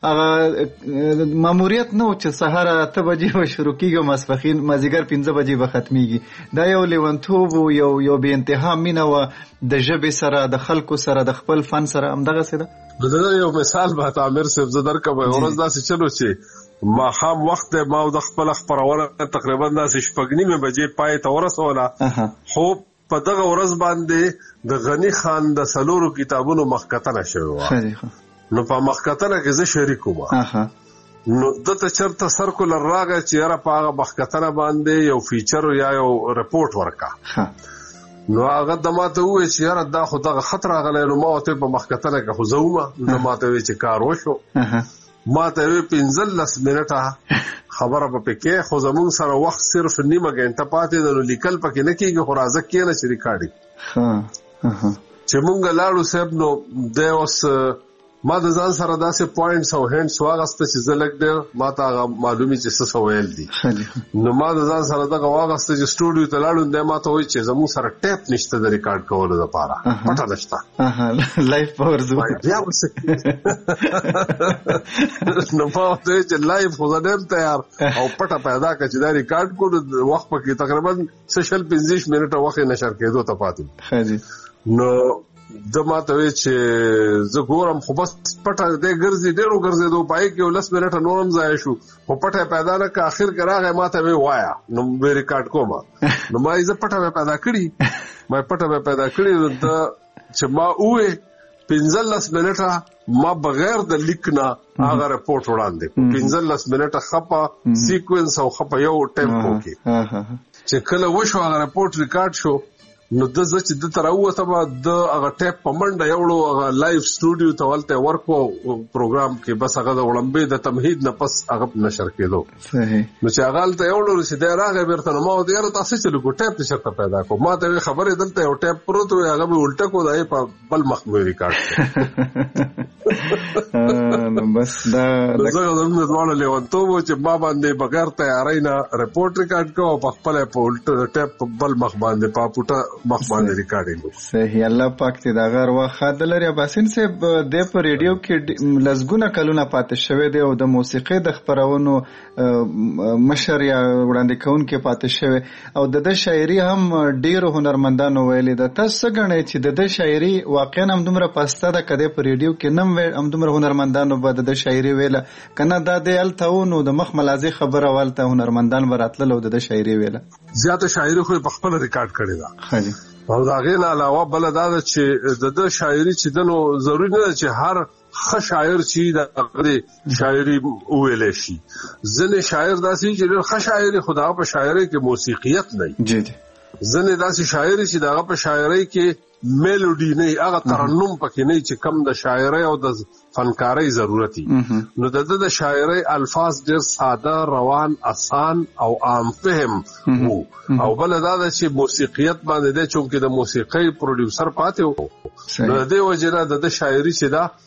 هغه ماموریت نه و چې سهار 8 بجې به شروع کېږي، ماسپښین مازدیګر 15 بجې به ختمېږي. دا یو لیونتوب و، یو بې انتها مینه و د ژبې سره، د خلکو سره، د خپل فن سره. همدغسې ده. دغه یو مثال به عامر صاحب زه درکړم. ورځ داسې چلو چې ماښام وخت دی، ما د خپل خپرونه تقریبا داسې 6:30 بجې پای ته ورسوله. خو په دغه ورځ باندې د غني خان د 4 کتابونو مخکتنه شوې وه. نو په مخکتنه کې زه شریک وم. نو دته چرته سرکولر راغی چې یاره په هغه مخکتنه باندې یو فیچر یا یو رپورټ ورکا. نو هغه د ماته وویل چې یاره دا خو دغه خط راغلی. نو ما ورته په مخکتنه کې خو زه ومه، نو ماته وویل چې کار وشو. ماته وویل 15 منټه خبره به پکې، خو زموږ سره وخت صرف نیمه ګنټه پاتې ده. نو لیکل پکې نه کېږي، خو راځه کېنه چې ریکارډي چې مونږ لاړو صاحب. نو د اوس ما د ځان سره داسې پوینټس او هینټس واغسته چې زه لږ ډېر ما ته معلومي چې څه ویل دي. نو ما د ځان سره دغه واغسته چې سټوډیو ته لاړم دی ما ته وایي چې زموږ سره ټیپ نشته د ریکارډ کولو دپاره پټه نشته لایف به ورځو بیا نو ما ورته وایي چې لایف خو زه ډېر تیار او پټه پیدا کړه چې دا ریکارډ کړو وخت پکې تقریبا 15 منټه وخت نشر کېدو ته پاتې. نو د ماته وی چې زه ګورم خو بس پټه دې ګرځي ډېرو ګرځېدو پای کې 10 منټه نورم ځای شو خو پټه پیدا نه که اخر کې راغی ماته وی وایا نو مې ریکارډ کوم نو ما یې پټه پیدا کړی چې ما وې 15 منټه ما بغیر د لیک نه هغه رپورټ وړاندې 15 منټه خپه سیکوینس او خپه یو ټیمپو کې چې کله وشو هغه رپورټ ریکارډ شو نو د زه چې د تر اوسه به د هغه ټیپ په منډه یوړو هغه لایف سټوډیو ته ولته ورکو پروګرام کې بس هغه د وړاندې د تمهید نه پس هغه نشر کېدو. صحیح. نو چې هغه ته یوړو چې دا راغی بیرته نو ما د یاره تاسو چې لګو ټیپ نشته پیدا کو ما ته خبرې دلته یو ټیپ پروت وي هغه به الټه کو دای په بل مخ مې ریکارډ نو بس دا زه غوښتم ځوانه لیوانتو چې ما باندې بغیر تیاری نه رپورټ ریکارډ کوو په خپل په الټه ټیپ بل مخ باندې په پټه مخ باندې ریکارډینګ. صحیح. الله پاک دې دا غر واخا دلري باسین صاحب د په ریډیو کې لزګونه کلونه پاتې شوی دی او د موسیقي د خبرونو مشر یا وړاندې کونکي پاتې شوی او د شاعري هم ډیرو هنرمندانو ویلي ده. تاسو غواړئ چې د شاعري واقعا هم دومره پاسته ده کده په ریډیو کې نم هم دومره هنرمندانو به د شاعري ویله کنه دا د التهونو د مخ ملازي خبره والته هنرمندان وراتله او د شاعري ویله زیاته شاعري خو په خپل ریکارډ کړی ده. خالي. او دا غیر علاوه بل دا چې د شاعري چې دنو ضروري نه چې هر ښه شاعر چې د شاعري ویل شي. ځنې شاعر داسې چې ښه شاعري خدا په شاعري کې موسیقیت نه جی ځنې داسې شاعري چې دغه په شاعري کې میلوډي نه هغه ترنم پکې نه چې کم د شاعري او د فنکاري ضرورتي. نو د شاعري الفاظ ډېر ساده روان آسان او عام فهم وو او بل دا چې موسیقیت باندې د چونکه د موسیقي پروډوسر پاتې وو نو د وجنه د شاعري چې دا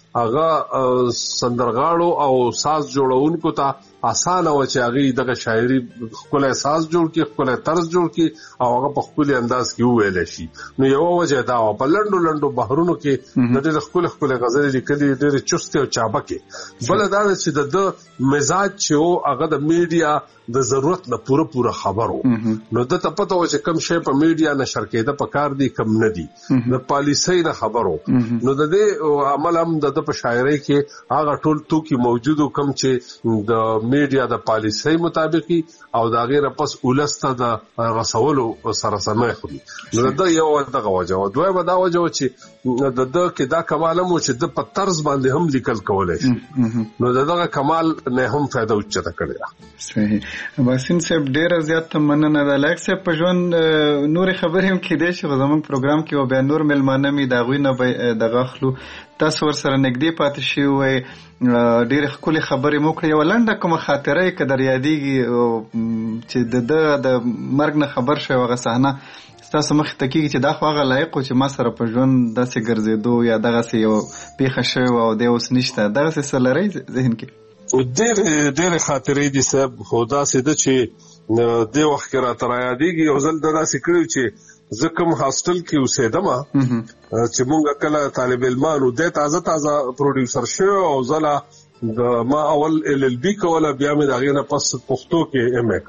هغه سندرغاړو او ساز جوړونکو ته آسان او چې هغه دغه شاعري خپل احساس جوړ کی خپل طرز جوړ کی او هغه په خپل انداز کې ویل شي. نو یو وجه دا په لندو بهرونو کې د دې خپل غزل لیکلي ډېر چست او چابکه بل دا چې د مزاج چې هغه د میډیا د ضرورت نه پوره خبرو نو د ته پته و چې کم شی په میډیا نشر کېده په کار دي کم نه دي د پالیسۍ نه خبرو نو د دې عمل هم د په شاعرۍ کې هغه ټول توکي موجودو کم چې د میډیا د پالیسۍ مطابقي او دا غیر پس ولسته د رسولو سره سمې خوري. نو د یو دغه وجه او دوی به دا وجه چې د کې دا کمال مو چې د په طرز باندې هم لیکل کولای شي نو دغه کمال نه هم فائدہ اوچته کړی. صحیح. باسین صاحب ډیر زیات مننه د لایک صاحب په ژوند نور خبرې هم کې دي چې زموږ پروګرام کې او بیا نور ملمانه می دا غوینه دغه خلو تاسو ور سره نږدې پاتې شي وي ډېر خولي خبرې مو کړې ولنده کوم خاطره کې در یادېږي چې د مرګ نه خبر شوی وغه صحنه تاسو مخ ته کېږي چې دا خو هغه لایق چې ما سره په ژوند داسې ګرځېدو یا دغسې یو پیښه شوې او دی اوس نشته دغسې څه لرئ ذهن کې؟ ډېرې خاطرې دي صاحب خو داسې ده چې دې وخت کې راته رایادېږي یو ځل داسې کړي چې زه کوم هاسټل کې اوسېدم چې مونږ کله طالب علمانو دی تازه پروډیوسر شوی او زه ما اول LLB کوله بیا مې د هغې نه پس پښتو کې MA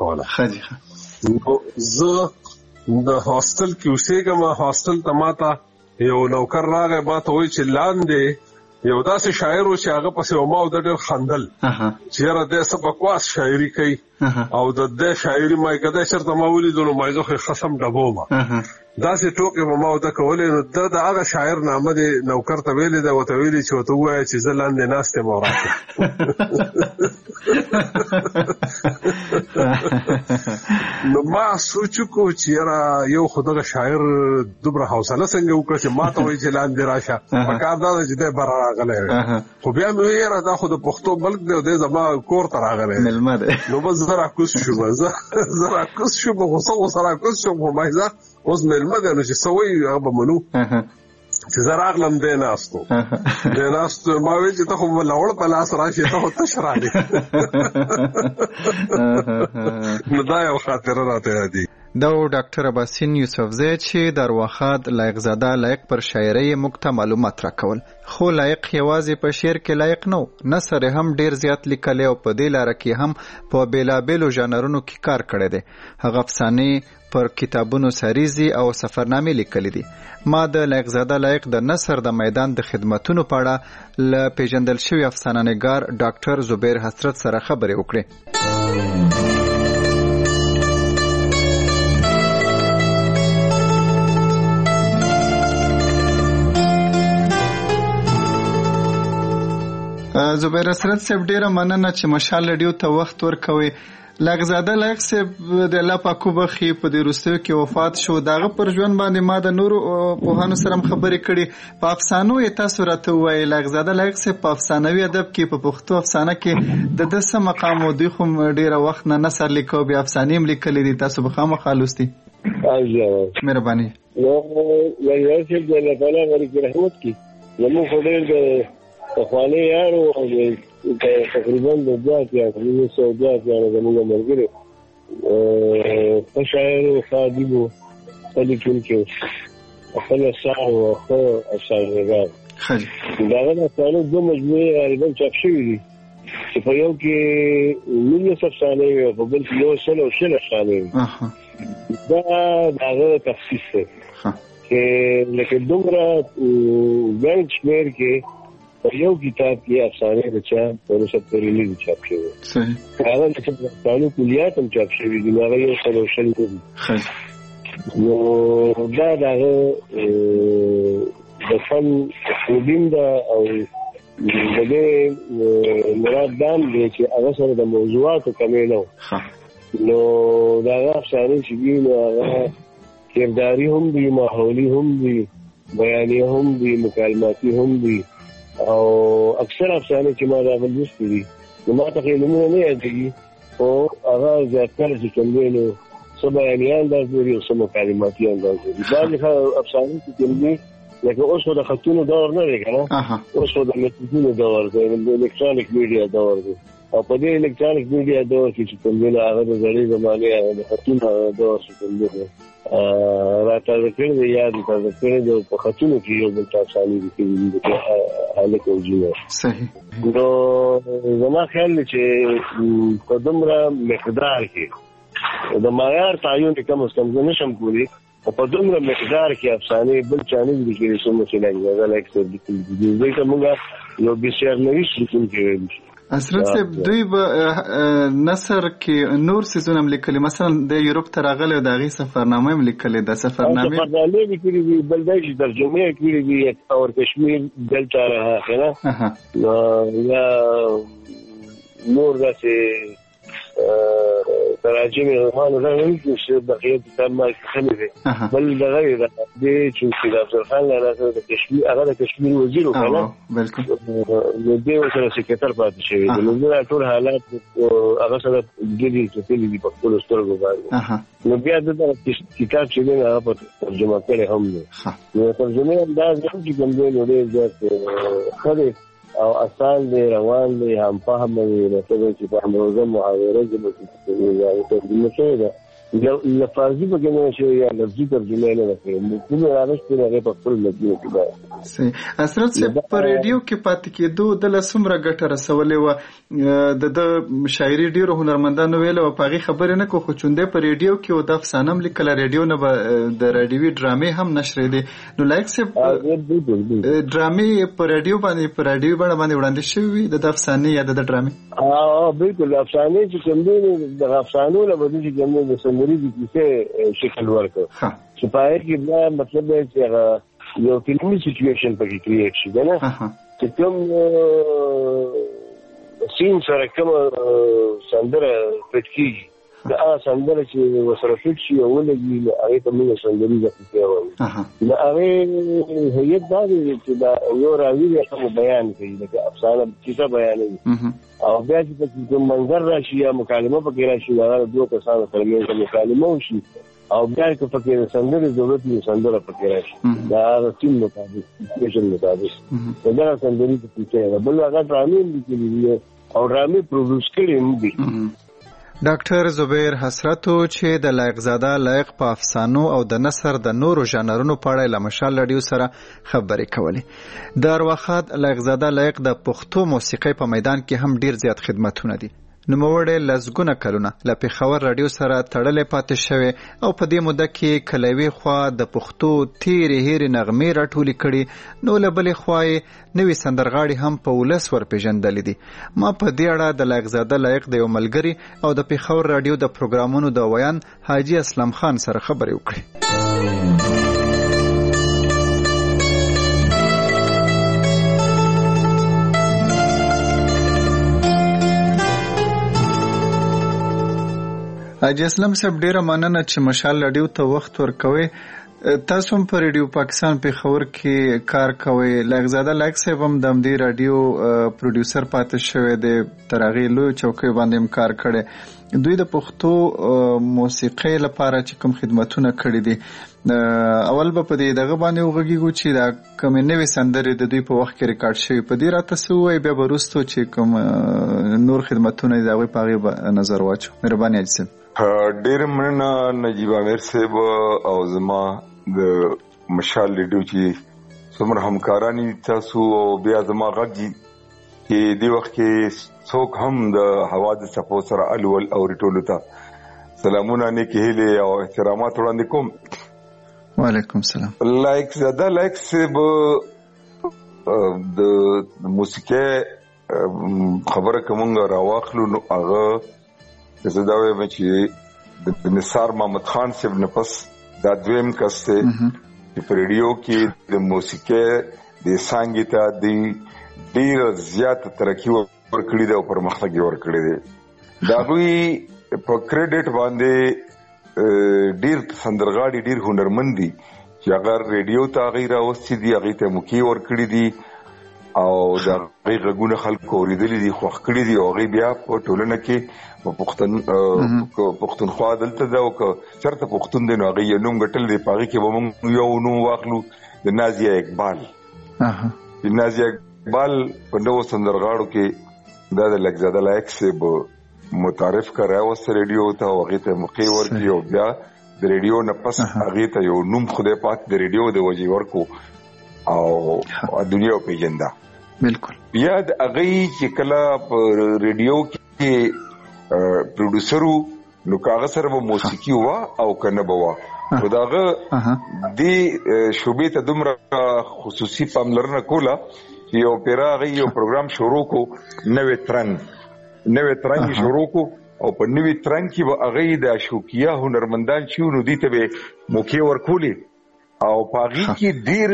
کوله. زه د هاسټل کې اوسېږم هاسټل ته ماته یو نوکر راغی ما ته وایي چې لاندې یو داسې شاعر و چې هغه پسې ما او د ډېر خندل چې یاره دی څه بکواس شاعري کوي او د دې شاعري ما یې که دی چېرته ما ولیدو نو ما یې زه خو یې خصم ډبوم داسې ټوکې به ما ورته کولې نو د هغه شاعر نامه دې نوکر ته ویلې ده ورته ویلي چې ورته ووایه چې زه لاندې ناست یم او راشه نو ما سوچ وکړو چې یاره یو خو دغه شاعر دومره حوصله څنګه وکړه چې ما ته وایي چې لاندې راشه پکار دا ده چې دی بره راغلی خو بیا مې ویې یاره دا خو د پښتو ملک دی او دی زما کور ته راغلی نو بس زه راکوز شوم غوسه راکوز شوم خو ما اوس مېلمه دی نو چې څه وایي هغه به منو چې زه راغلم دی ناستو ما ویل چې ته خو لوړ په لاس راشي ته خو تش راغلې نو دا یو خاطره راته یادي. دا ډاکټر اباسین یوسفزی چې د ارواښاد لایقزاده لایق پر شاعرۍ یې موږ ته معلومات راکول. خو لایق یوازې په شعر کې لایق نه و، نثر هم ډیر زیات لیکلی او په دې لاره کې هم په بېلابېلو ژانرونو کې کار کړی دی. هغه افسانې پر کتابونو سریزي او سفرنامې لیکلي دي. ما د لایقزاده لایق د نثر د میدان د خدمتونو په اړه له پیژندل شوي افسانه‌نګار ډاکټر زبیر حسرت سره خبرې وکړې. زبیر حسرت صاحب ډیره مننه چې مشال رادیو ته وخت ورکوي. لایقزاده لایق صاحب د الله پاک وبخښي په دې وروستیو کې وفات شو. دغه پر ژوند باندې ما د نورو پوهانو سره خبرې کړي. په افسانو یې تاسو راته ووایئ لایقزاده لایق صاحب په افسانوي ادب کې په پښتو افسانه کې د ده څه مقام و؟ دوی خو ډیره وخت نه نثر لیکه او بیا افسانې هم لیکلي دي، تاسو به خامخا لوستي. مهرباني. لایقزاده صاحب د الله تعالی غریب رحمت کې زموږ خو ډېر د پخواني یارو تقریبا د 200 زموږ ملګري ښه شاعر و، ښه ادیب و، ښه لیکونکی و، ښه نثار و، ښه افسانه‌نګار. د هغه د افسانو 2 مجموعې غالبا چاپ شوي دي چې په یو کې 19 افسانې وي او په بل کې 100 افسانې وي. دا د هغه تخصیص دی چې لکه دومره ګڼ شمېر کې په یو کتاب کې افسانې د چا وروسته پورې نه دي چاپ شوي. هغه د افسانو کلیات هم چاپ شوي دي، هغه 100 دي. نو دا د هغه د فن خوبین ده او د دې مراد دا دی چې هغه سره د موضوعاتو کمی نه و. نو د هغه افسانې چې دي نو هغه کرداري هم دي، ماحولي هم دي، بیاني هم دي، مکالماتي هم دي او اکثر افسانې چې ما راغلي دي نو ما ته نومونه نه یادېږي او هغه زیاتره چې کوم دی نو څه بیاني انداز لري او څه مکالماتي انداز لري. بعضې افسانې چې کوم دي لکه اوس خو د خطونو دور نه دی که نه، اوس خو د میټریکونو دور دی، د الکترونیک میډیا دور دی او په دې الکترونیک میډیا دور کې چې کوم دی هغه د زړې زمانې هغه د خطونو دور چې کوم دی راته کړی دی یا د تازه کړی دی په خطونو کې یو بل ته افسانې لیکلي دي هلک او جینو. نو زما خیال دی چې په دومره مقدار کې د معیار تعین کم از کم زه نشم کولی او په دومره مقدار کې افسانې بل چا نه دي لیکلي څومره چې لایقزاده لایق صاحب لیکلي دي. دوی ته موږ یو بېسیارنویس لیکونکی ویلی شو. حسرت صاحب دوی به نثر کې نور څیزونه هم لیکلي، مثلا د یورپ ته راغلی او د هغې سفرنامه هم لیکلې ده. سفرنامې لیکلي دي، بل دا چې ترجمې یې کړي دي اور کشمیر دلته رها که نه یا نور داسې تراجم رومان راغلي چې بقیه کتاب ما کښلي دی. بل دغه یې دی چې د افضلخان لالا سره د کشمیر هغه د کشمیر وزیر و که نه نو دی ورسره سکرټر پاتې شوی دی. نو زه ټول حالات هغه سره ډېرې کتلي دي په خپلو سترګو باندې. نو بیا دغه کتاب چې دی هغه په ترجمه کړی هم دی. نو ترجمې انداز هم چې کوم دی نو ډېر زیات ښه دی او آسان دی، روان دی، هم فهم دی. مثلا چې په همروزه محاوره ژبه کې ترجمه شوې ده لفظي پکې نه شوی یا لفظي ترجمه نه ده کړې، کومې راغشتې هغې په خپل لفظونه کې باید. حسرت صاحب په ریډیو کې پاتې کېدو دله څومره ګټه رسولې وه؟ د ده شاعري ډېرو هنرمندانو ویله وه، په هغې خبرې نه کوو، خو چوندی په ریډیو کې و د افسانه هم لیکله، ریډیو نه به د راډیوي ډرامې هم نشرېدې. نو لایق صاحب ډرامې په راډیو باندې په راډیوي بڼه باندې وړاندې شوي وي د ده افسانې یا د ده ډرامې؟ بلکل افسانې چې کوم دی دغه افسانو نه به دې چې کوم دی د سموري د کیسې شکل ورکړ چې په هغې کې بیا مطلب دی چې هغه یو فلمي سیچویشن پکې کریټ شي که نه چې کوم سین سره کومه سندره فټ کېږي د هغه سندره چې ورسره فټ شي او ولګي نو هغې ته موږ سندریزه کیسې وایو. د هغې هویت دا دی چې دا یو راوي دی هغه بیان کوي لکه افسانه کیسه بیانوي او بیا چې پکې کوم منظر راشي یا مکالمه پکې راشي هغه د 2 کسانو ترمنځ مکالمه وشي او بیا که پکې سندرې ضرورت نه سندره پکې راشي دا ټیم مطابق سټیشن مطابق دا سندرې پکې بل هغه ډرامې لیکلي او ډرامې پروډوس کړي دي. ډاکټر زبیر حسرتو چې د لایق زاده لایق په افسانو او د نثر د نورو ژانرونو په اړه له مشال رادیو سره خبرې کولې. د ارواښاد لایق زاده لایق د پښتو موسیقۍ په میدان کې هم ډیر زیات خدمتونه دي. نوموړی لسګونه کلونه له پېښور رادیو سره تړلې پاتې شوی او په دې موده کې کلوي خوا د پښتو تیرې هېرې نغمې راټولې کړي، نو له بلې خوا یې نوي سندرغاړي هم په ولس ورپېژندلي دي. ما په دې اړه د لایق زاده لایق د یو ملګري او د پېښور رادیو د پروګرامونو د ویان حاجي اسلم خان سره خبرې وکړې. حاجي اسلم صاحب ډیره مننه چې مشال رادیو ته وخت ورکوي. تاسو هم په ریډیو پاکستان پېښور کې کار کوئ. لایق زاده لایق صاحب هم د همدې رادیو پروډیوسر پاتې شوی دی، تر هغې لویو چوکیو باندې هم کار کړی. دوی د پښتو موسیقۍ لپاره چې کوم خدمتونه کړي دي، اول به په دې دغه باندې وغږیږو چې دا کومې نوې سندرې د دوی په وخت کې ریکارډ شوي په دې راته څه ووایي، بیا به وروستو چې کوم نور خدمتونه دي د هغوی په هغې به نظر واچو. مهرباني حاجي صاحب. ډېر مننه نجیب امیر صاحب او زما د مشال ریډیو چې څومره همکاران دي تاسو او بیا زما غږ چې دې وخت کې څوک هم د هوا د څپو سره الول او ریټولو ته سلامونه نیکې هیلې او احترامات وړاندې کوم. وعلیکم السلام. لایق زاده لایق صاحب د موسیقۍ خبره کومه راواخلو نو هغه زه دا وایم چې د نثار محمد خان صاحب نه پس دا دویم کس دی چې په ریډیو کې د موسیقۍ د څانګې ته د ډېره زیاته ترقي ورکړې ده او پرمختګ یې ورکړی دی. د هغوی په کریډټ باندې ډېر سندرغاړي ډېر هنرمند دي چې هغه ریډیو ته هغوی راوستي دي، هغوی ته موقع ورکړي دي او د هغوی غږونه خلکو اورېدلي دي، خوښ کړي دي او هغوی بیا په ټولنه کې پښتونخوا دلته ده او که چېرته پښتون دی نو هغوی یې نوم ګټل دی. په هغې کې به موږ یو نوم واخلو د نازیه اقبال. نازیه اقبال په نوو سندرغاړو کې دا د لایق زاده لایق صاحب متعارف کا راوسته ریډیو ته او هغې ته موقع ورکړي او بیا د ریډیو نه پس هغې ته یو نوم خدای پاک د ریډیو د وجې ورکو او دنیا وپېژنده. بالکل. بیا د هغوی چې کله په ریډیو کې پروډوسرو نو که هغه سره به موسیقي وه او که نه به وه نو د هغه دې شعبې ته دومره خصوصي پاملرنه کوله چې یو پیره هغوی یو پروګرام شروع کو نوې ترنګ یې شروع کو او په نوې ترنګ کې به هغوی د شوقیه هنرمندان چې وو نو دوی ته به موقع ورکولې او په هغې کې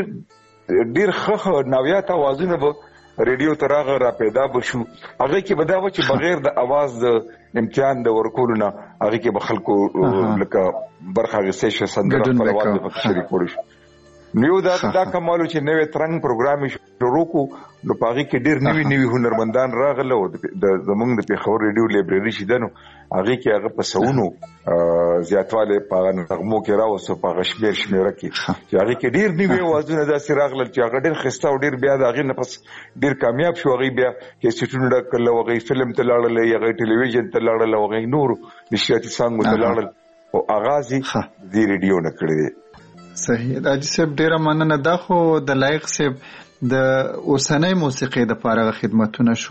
ډېر ښه نویات اوازونه به ریډیو ته راغه را پیدا به شو. هغې کې به دا وه چې بغیر د اواز د امتحان د ورکولو نه هغې کې به خلکو لکه برخه اخیستی شو، سندره خپل اواز به پکې شریکولی شو. نو یو دا کمالو چې نوې ترنګ پروګرام یې شروع کړو نو په هغې کې ډېر نوي هنرمندان راغله او زموږ د پېښور ریډیو لایبرري چې ده نو هغې کې هغه په سوونو زیاتوالی په هغه نغمو کې راوستو په هغه شمېره کې چې هغې کې ډېر نوي اوازونه داسې راغلل چې هغه ډېر ښایسته او ډېر بیا د هغې نه پس ډېر کامیاب شو. هغوی بیا کیسټونه ډک کړل او هغوی فلم ته لاړل، هغوی ټلویزیون ته لاړل او هغوی نورو نشریاتي څانګو ته لاړل او آغاز یې دې ریډیو نه کړی دی. صحیح. حاجي صاحب ډیره مننه. دا خو د لایق صاحب د اوسنۍ موسیقۍ دپاره خدمتونه شو.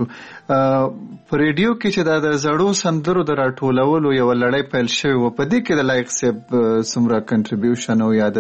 په ریډیو کې چې دا د زړو سندرو د راټولولو یوه لړۍ پیل شوې وه، په دې کې د لایق صاحب څومره کنټریبیوشن او یا د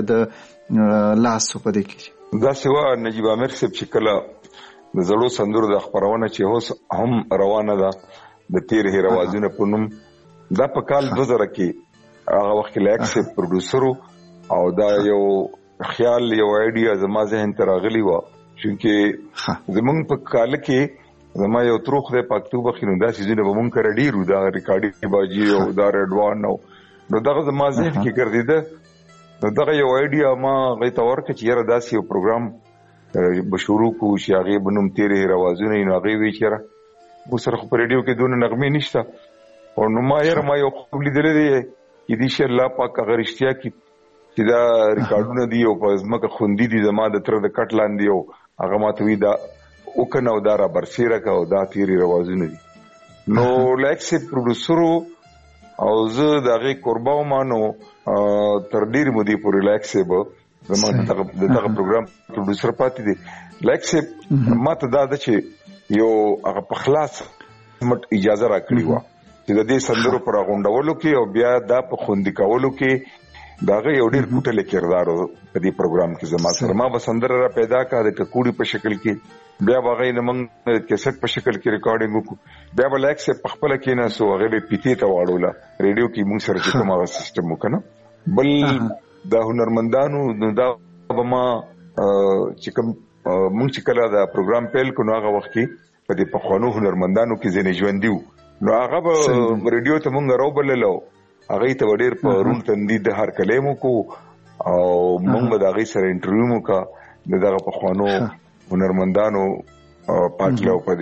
لاس په دې کې داسې وه نجیب امیر صاحب چې کله د زړو سندرو د خپرونه چې اوس هم روانه ده د تیر هېر اوازونه په نوم، دا په کال 2000 کې هغه وخت کې لایق صاحب پروډوسر او دا یو خیال یو آیډیا زما ذهن ته راغلی وه چونکې زمونږ په کاله کې زما یو تروخ دی په اکتوبر کې نو دا څیزونه به مونږ کره ډېر وو، دا ریکارډینګ باجي او دا ریډوان نو دغه زما ذهن کې ګرځېده. نو دغه یو آیډیا ما هغې ته ورکړه چې یاره داسې یو پروګرام به شروع کړو چې هغې به نوم تېرې هېر اوازونه وي. نو هغې وایي چې یاره موږ سره خو په ریډیو کې دونه نغمې نشته او نو ما یو خوب لیدلی دی کې دي چې الله پاک هغه رښتیا کې چې دا ریکارډونه دي او په ځمکه خوندي دي زما د تر د کټ لاندې او هغه ماته وی دا وکنه او دا را برسیره کا او دا تیری روازونه دي نو لکه پروډوسرو او زه دغه قربا مانو تر ډیر مودي پورې لکه به زما دغه پروګرام پروډوسر پاتې دي لکه ماته دا د چې یو هغه په خلاص مت اجازه راکړی و چې د دې سندرو پر غونډولو کې او بیا دا په خوندې کولو کې داغه یو ډیر کوټل کردار په دې پروګرام کې زما سره ما بسندر را پیدا کړ د ککوړي په شکل کې بیا باغې نمنګ کیسټ په شکل کې ریکارډینګ وکړو بیا بل ایکس په خپل کې نه سو هغه به پیتی ته واړوله ریډیو کې موږ سره چې کومه سیستم وکنه بل د هنرمندانو دا ما چې کوم موږ چې کله دا پروګرام پیل کړو هغه وخت کې په دې په خونو هنرمندانو کې ځنې ژوندیو نو هغه به ریډیو ته موږ راوبللو هغه ته ډېر په رول تندید د هر کلمو کو او موږ به دغه سره انټرویو وکا دغه په خوانو هنرمندانو پاتلو په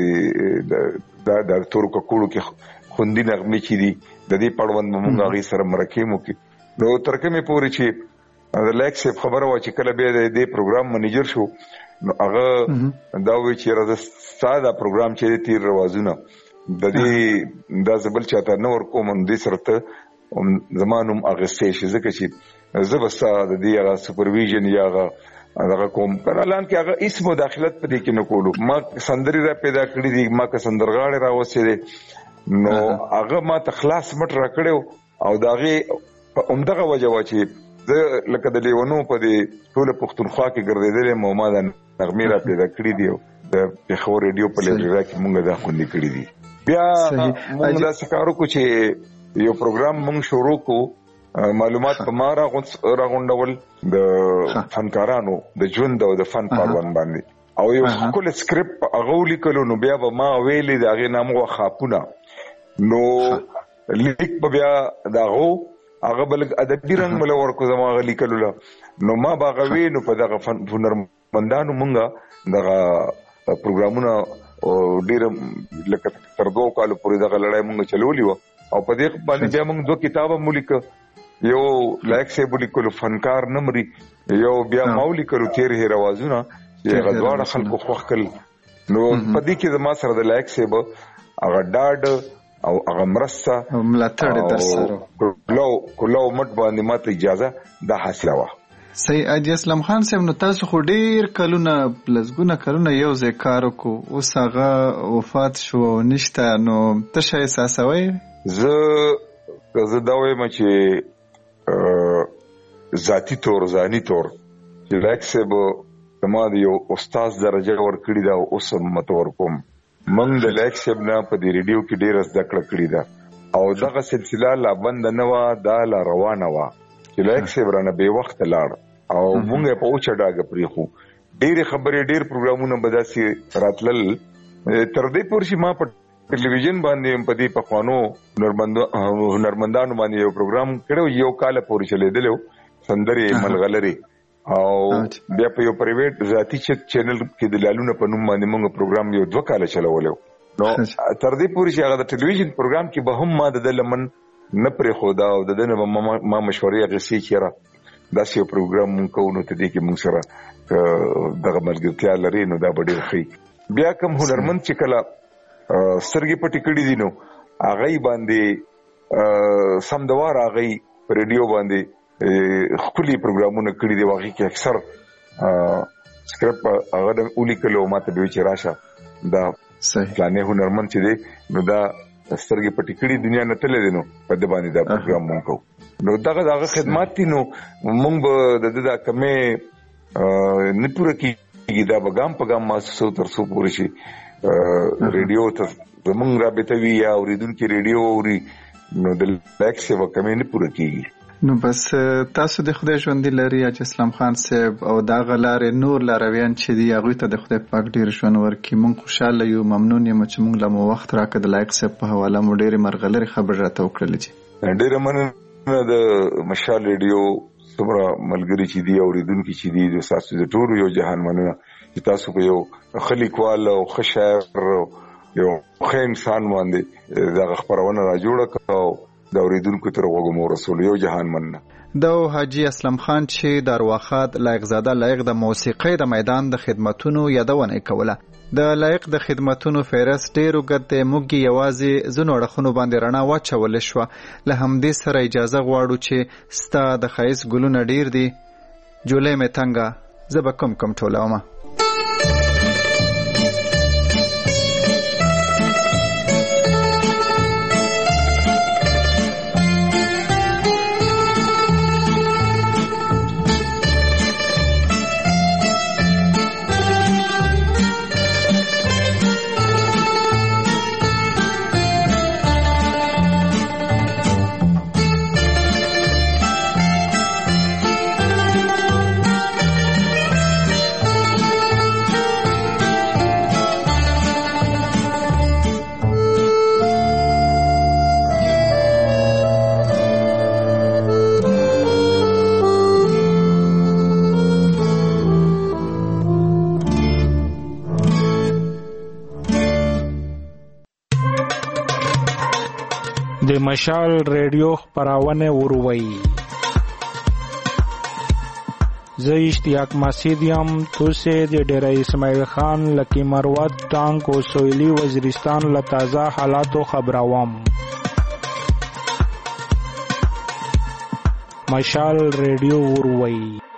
دې د تورو کولو کې خوندي نغمه چي دي د دې پړوند موږ هغه سره مرکه مو کې نو ترکمه پوری چې د لیکس خبره وا چې کله به د دې پروګرام منیجر شو نو هغه دا وی چې راځه ساده پروګرام چې تیر روازونه د دې د زبل چاته نور کوم د سرته زمانم اغستې شي ځکه چې زبستا د دې هغه سپرویژن یا هغه کوم کړهلان کې هغه هیڅ مداخلت پدې کې نه کولو ما سندري را پیدا کړې دي ما که سندرغاړي راوځي دي نو هغه ما تخلاص مټ را کړو او داغه عمدغه وجه وا چې زه لکه د لیونو په دې ټول پښتونخوا کې ګرځېدل مو ما د نغمه را پیدا کړې دي د پیښور ریډیو په لوري کې مونږ دا خوندې کړې دي بیا مونږ دا سکارو کو چې یو پروګرام مونږ شروع کو معلومات په ما راغونډول د فنکارانو د ژوند او د فن پروان باندې او یو خپل سکرپټ هغه لیکلو نو بیا به ما ویلې دا غي نامو خاپونه نو لیک بیا داغو هغه بل ادبي رنگ مل ورکو زما غلي کلو نو ما باغوي نو په دغه هنرمندانو مونږه دغه پروګرامونه ډیر لکه تر 2 کال پورې دغه لړۍ مونږ چلولې و او په دې باندې بیا موږ 2 کتابه مولک یو لایک سه بولیکلو فنکار نمرې یو بیا مولکلو تیر هروازونه چې غدواړه خلکو خوخل نو په دې کې زما سره د لایک سه به هغه ډاډ او هغه مرسته ملاتړ در سره کلو مټ باندې ماته اجازه د حاصله و سید اجي اسلام خان صاحب نو تاسو خو ډیر کلونه پلسګونه کلونه یو ځای کار وکړو اوس هغه وفات شو نشته نو ته شې احساسوي زه دا وایم چې ذاتی تور ځاني تور چې لکه به ما د یو استاد درجه ورکړی دا اوس متور کوم موږ د لکه نه په دې ریډیو کې ډیر زده کړه کړې ده او دغه سلسله لا بند نه و دا لا روانه و چې لکه برانه به وخت لاړ او موږ په اوچا ډاګه پریخو ډیر خبرې ډیر پروګرامونه بداسي راتلل تر دې پورې ما په ټلویزیون باندې په دې پخوانو هنرمندانو باندې یو پروګرام کړو یو کال پورې چلیدلو سندري ملغلري او بیا په یو پرایویټ ذاتی چینل کې د لالونه په نوم باندې موږ پروګرام یو 2 کال چلولو نو تر دې پورې چې هغه د ټلویزیون پروګرام کې به هم ما د لمن نه پرې خدا او د دنه ما مشورې غسي کړه دا یو پروګرام مونږ کوو نو ته دې کې مونږ سره دغه ملګرتیا لري نو دا ډېر ښه بیا کوم هنرمند چې کله سترګې پټې کړې دي نو هغه باندې سمدوار هغه په ریډیو باندې خپل پروګرامونه کړی دی واقعي کې اکثر سکرپټ هغه ولیکلو ماته به چې راشه دا پلانې هنرمند چې دی نو دا سترګې پټې کړې دنیا نه تللی دی نو په دې باندې دا پروګرام مونږ کوو نو دغه خدمات دي نو مونږ به د کمې نه پوره کېږي دا به ګام په ګام ماسو تر څو پورې شي ریډیو ته زمونږ رابطه وي یا اوریدونکي ریډیو اوري نو د لایک سیوا کمې نه پوره کېږي نو بس تاسو د خدای ژوند لري اجي اسلام خان صاحب او دا غلارې نور لارویان چې دی هغه ته د خدای پاک ډیر ژوند ورکړي مونږ خوشاله یو ممنون یم چې مونږ له وخت راکړه د لایک صاحب په حواله مو ډیر مرغلري خبر راته وکړل چې ډیر مننه د مشال ریډیو څومره ملګری چې دی اوریدونکي چې دی د تاسو د ټولو یو جهان مننه چې تاسو په یو خلیقوال او خشاعر یو ښه انسان باندې دا خبرونه را جوړه کړو د اوریدونکو تر غوږ مو رسول. یو جهان مننه. د حاجی اسلم خان چې د ارواخات لایق زاده لایق د موسیقۍ د میدان د خدماتونو یادونه کوله. د لایق د خدماتونو فهرست ډیر وګت موږ یوازې زنو اړخونو باندې رڼا واچول شو. له همدې سره اجازه غواړو چې ستا د خایس ګلونه ډیر دي جولې مې تنګه زه به کم ټولومه. د مشال ریډیو خپرونه وروي. زه اشتیاق مسعود یم. توسه د ډیره اسماعیل خان لکی مروت ټانک او سویلی وزیرستان له تازه حالاتو خبروم. مشال ریډیو وروي.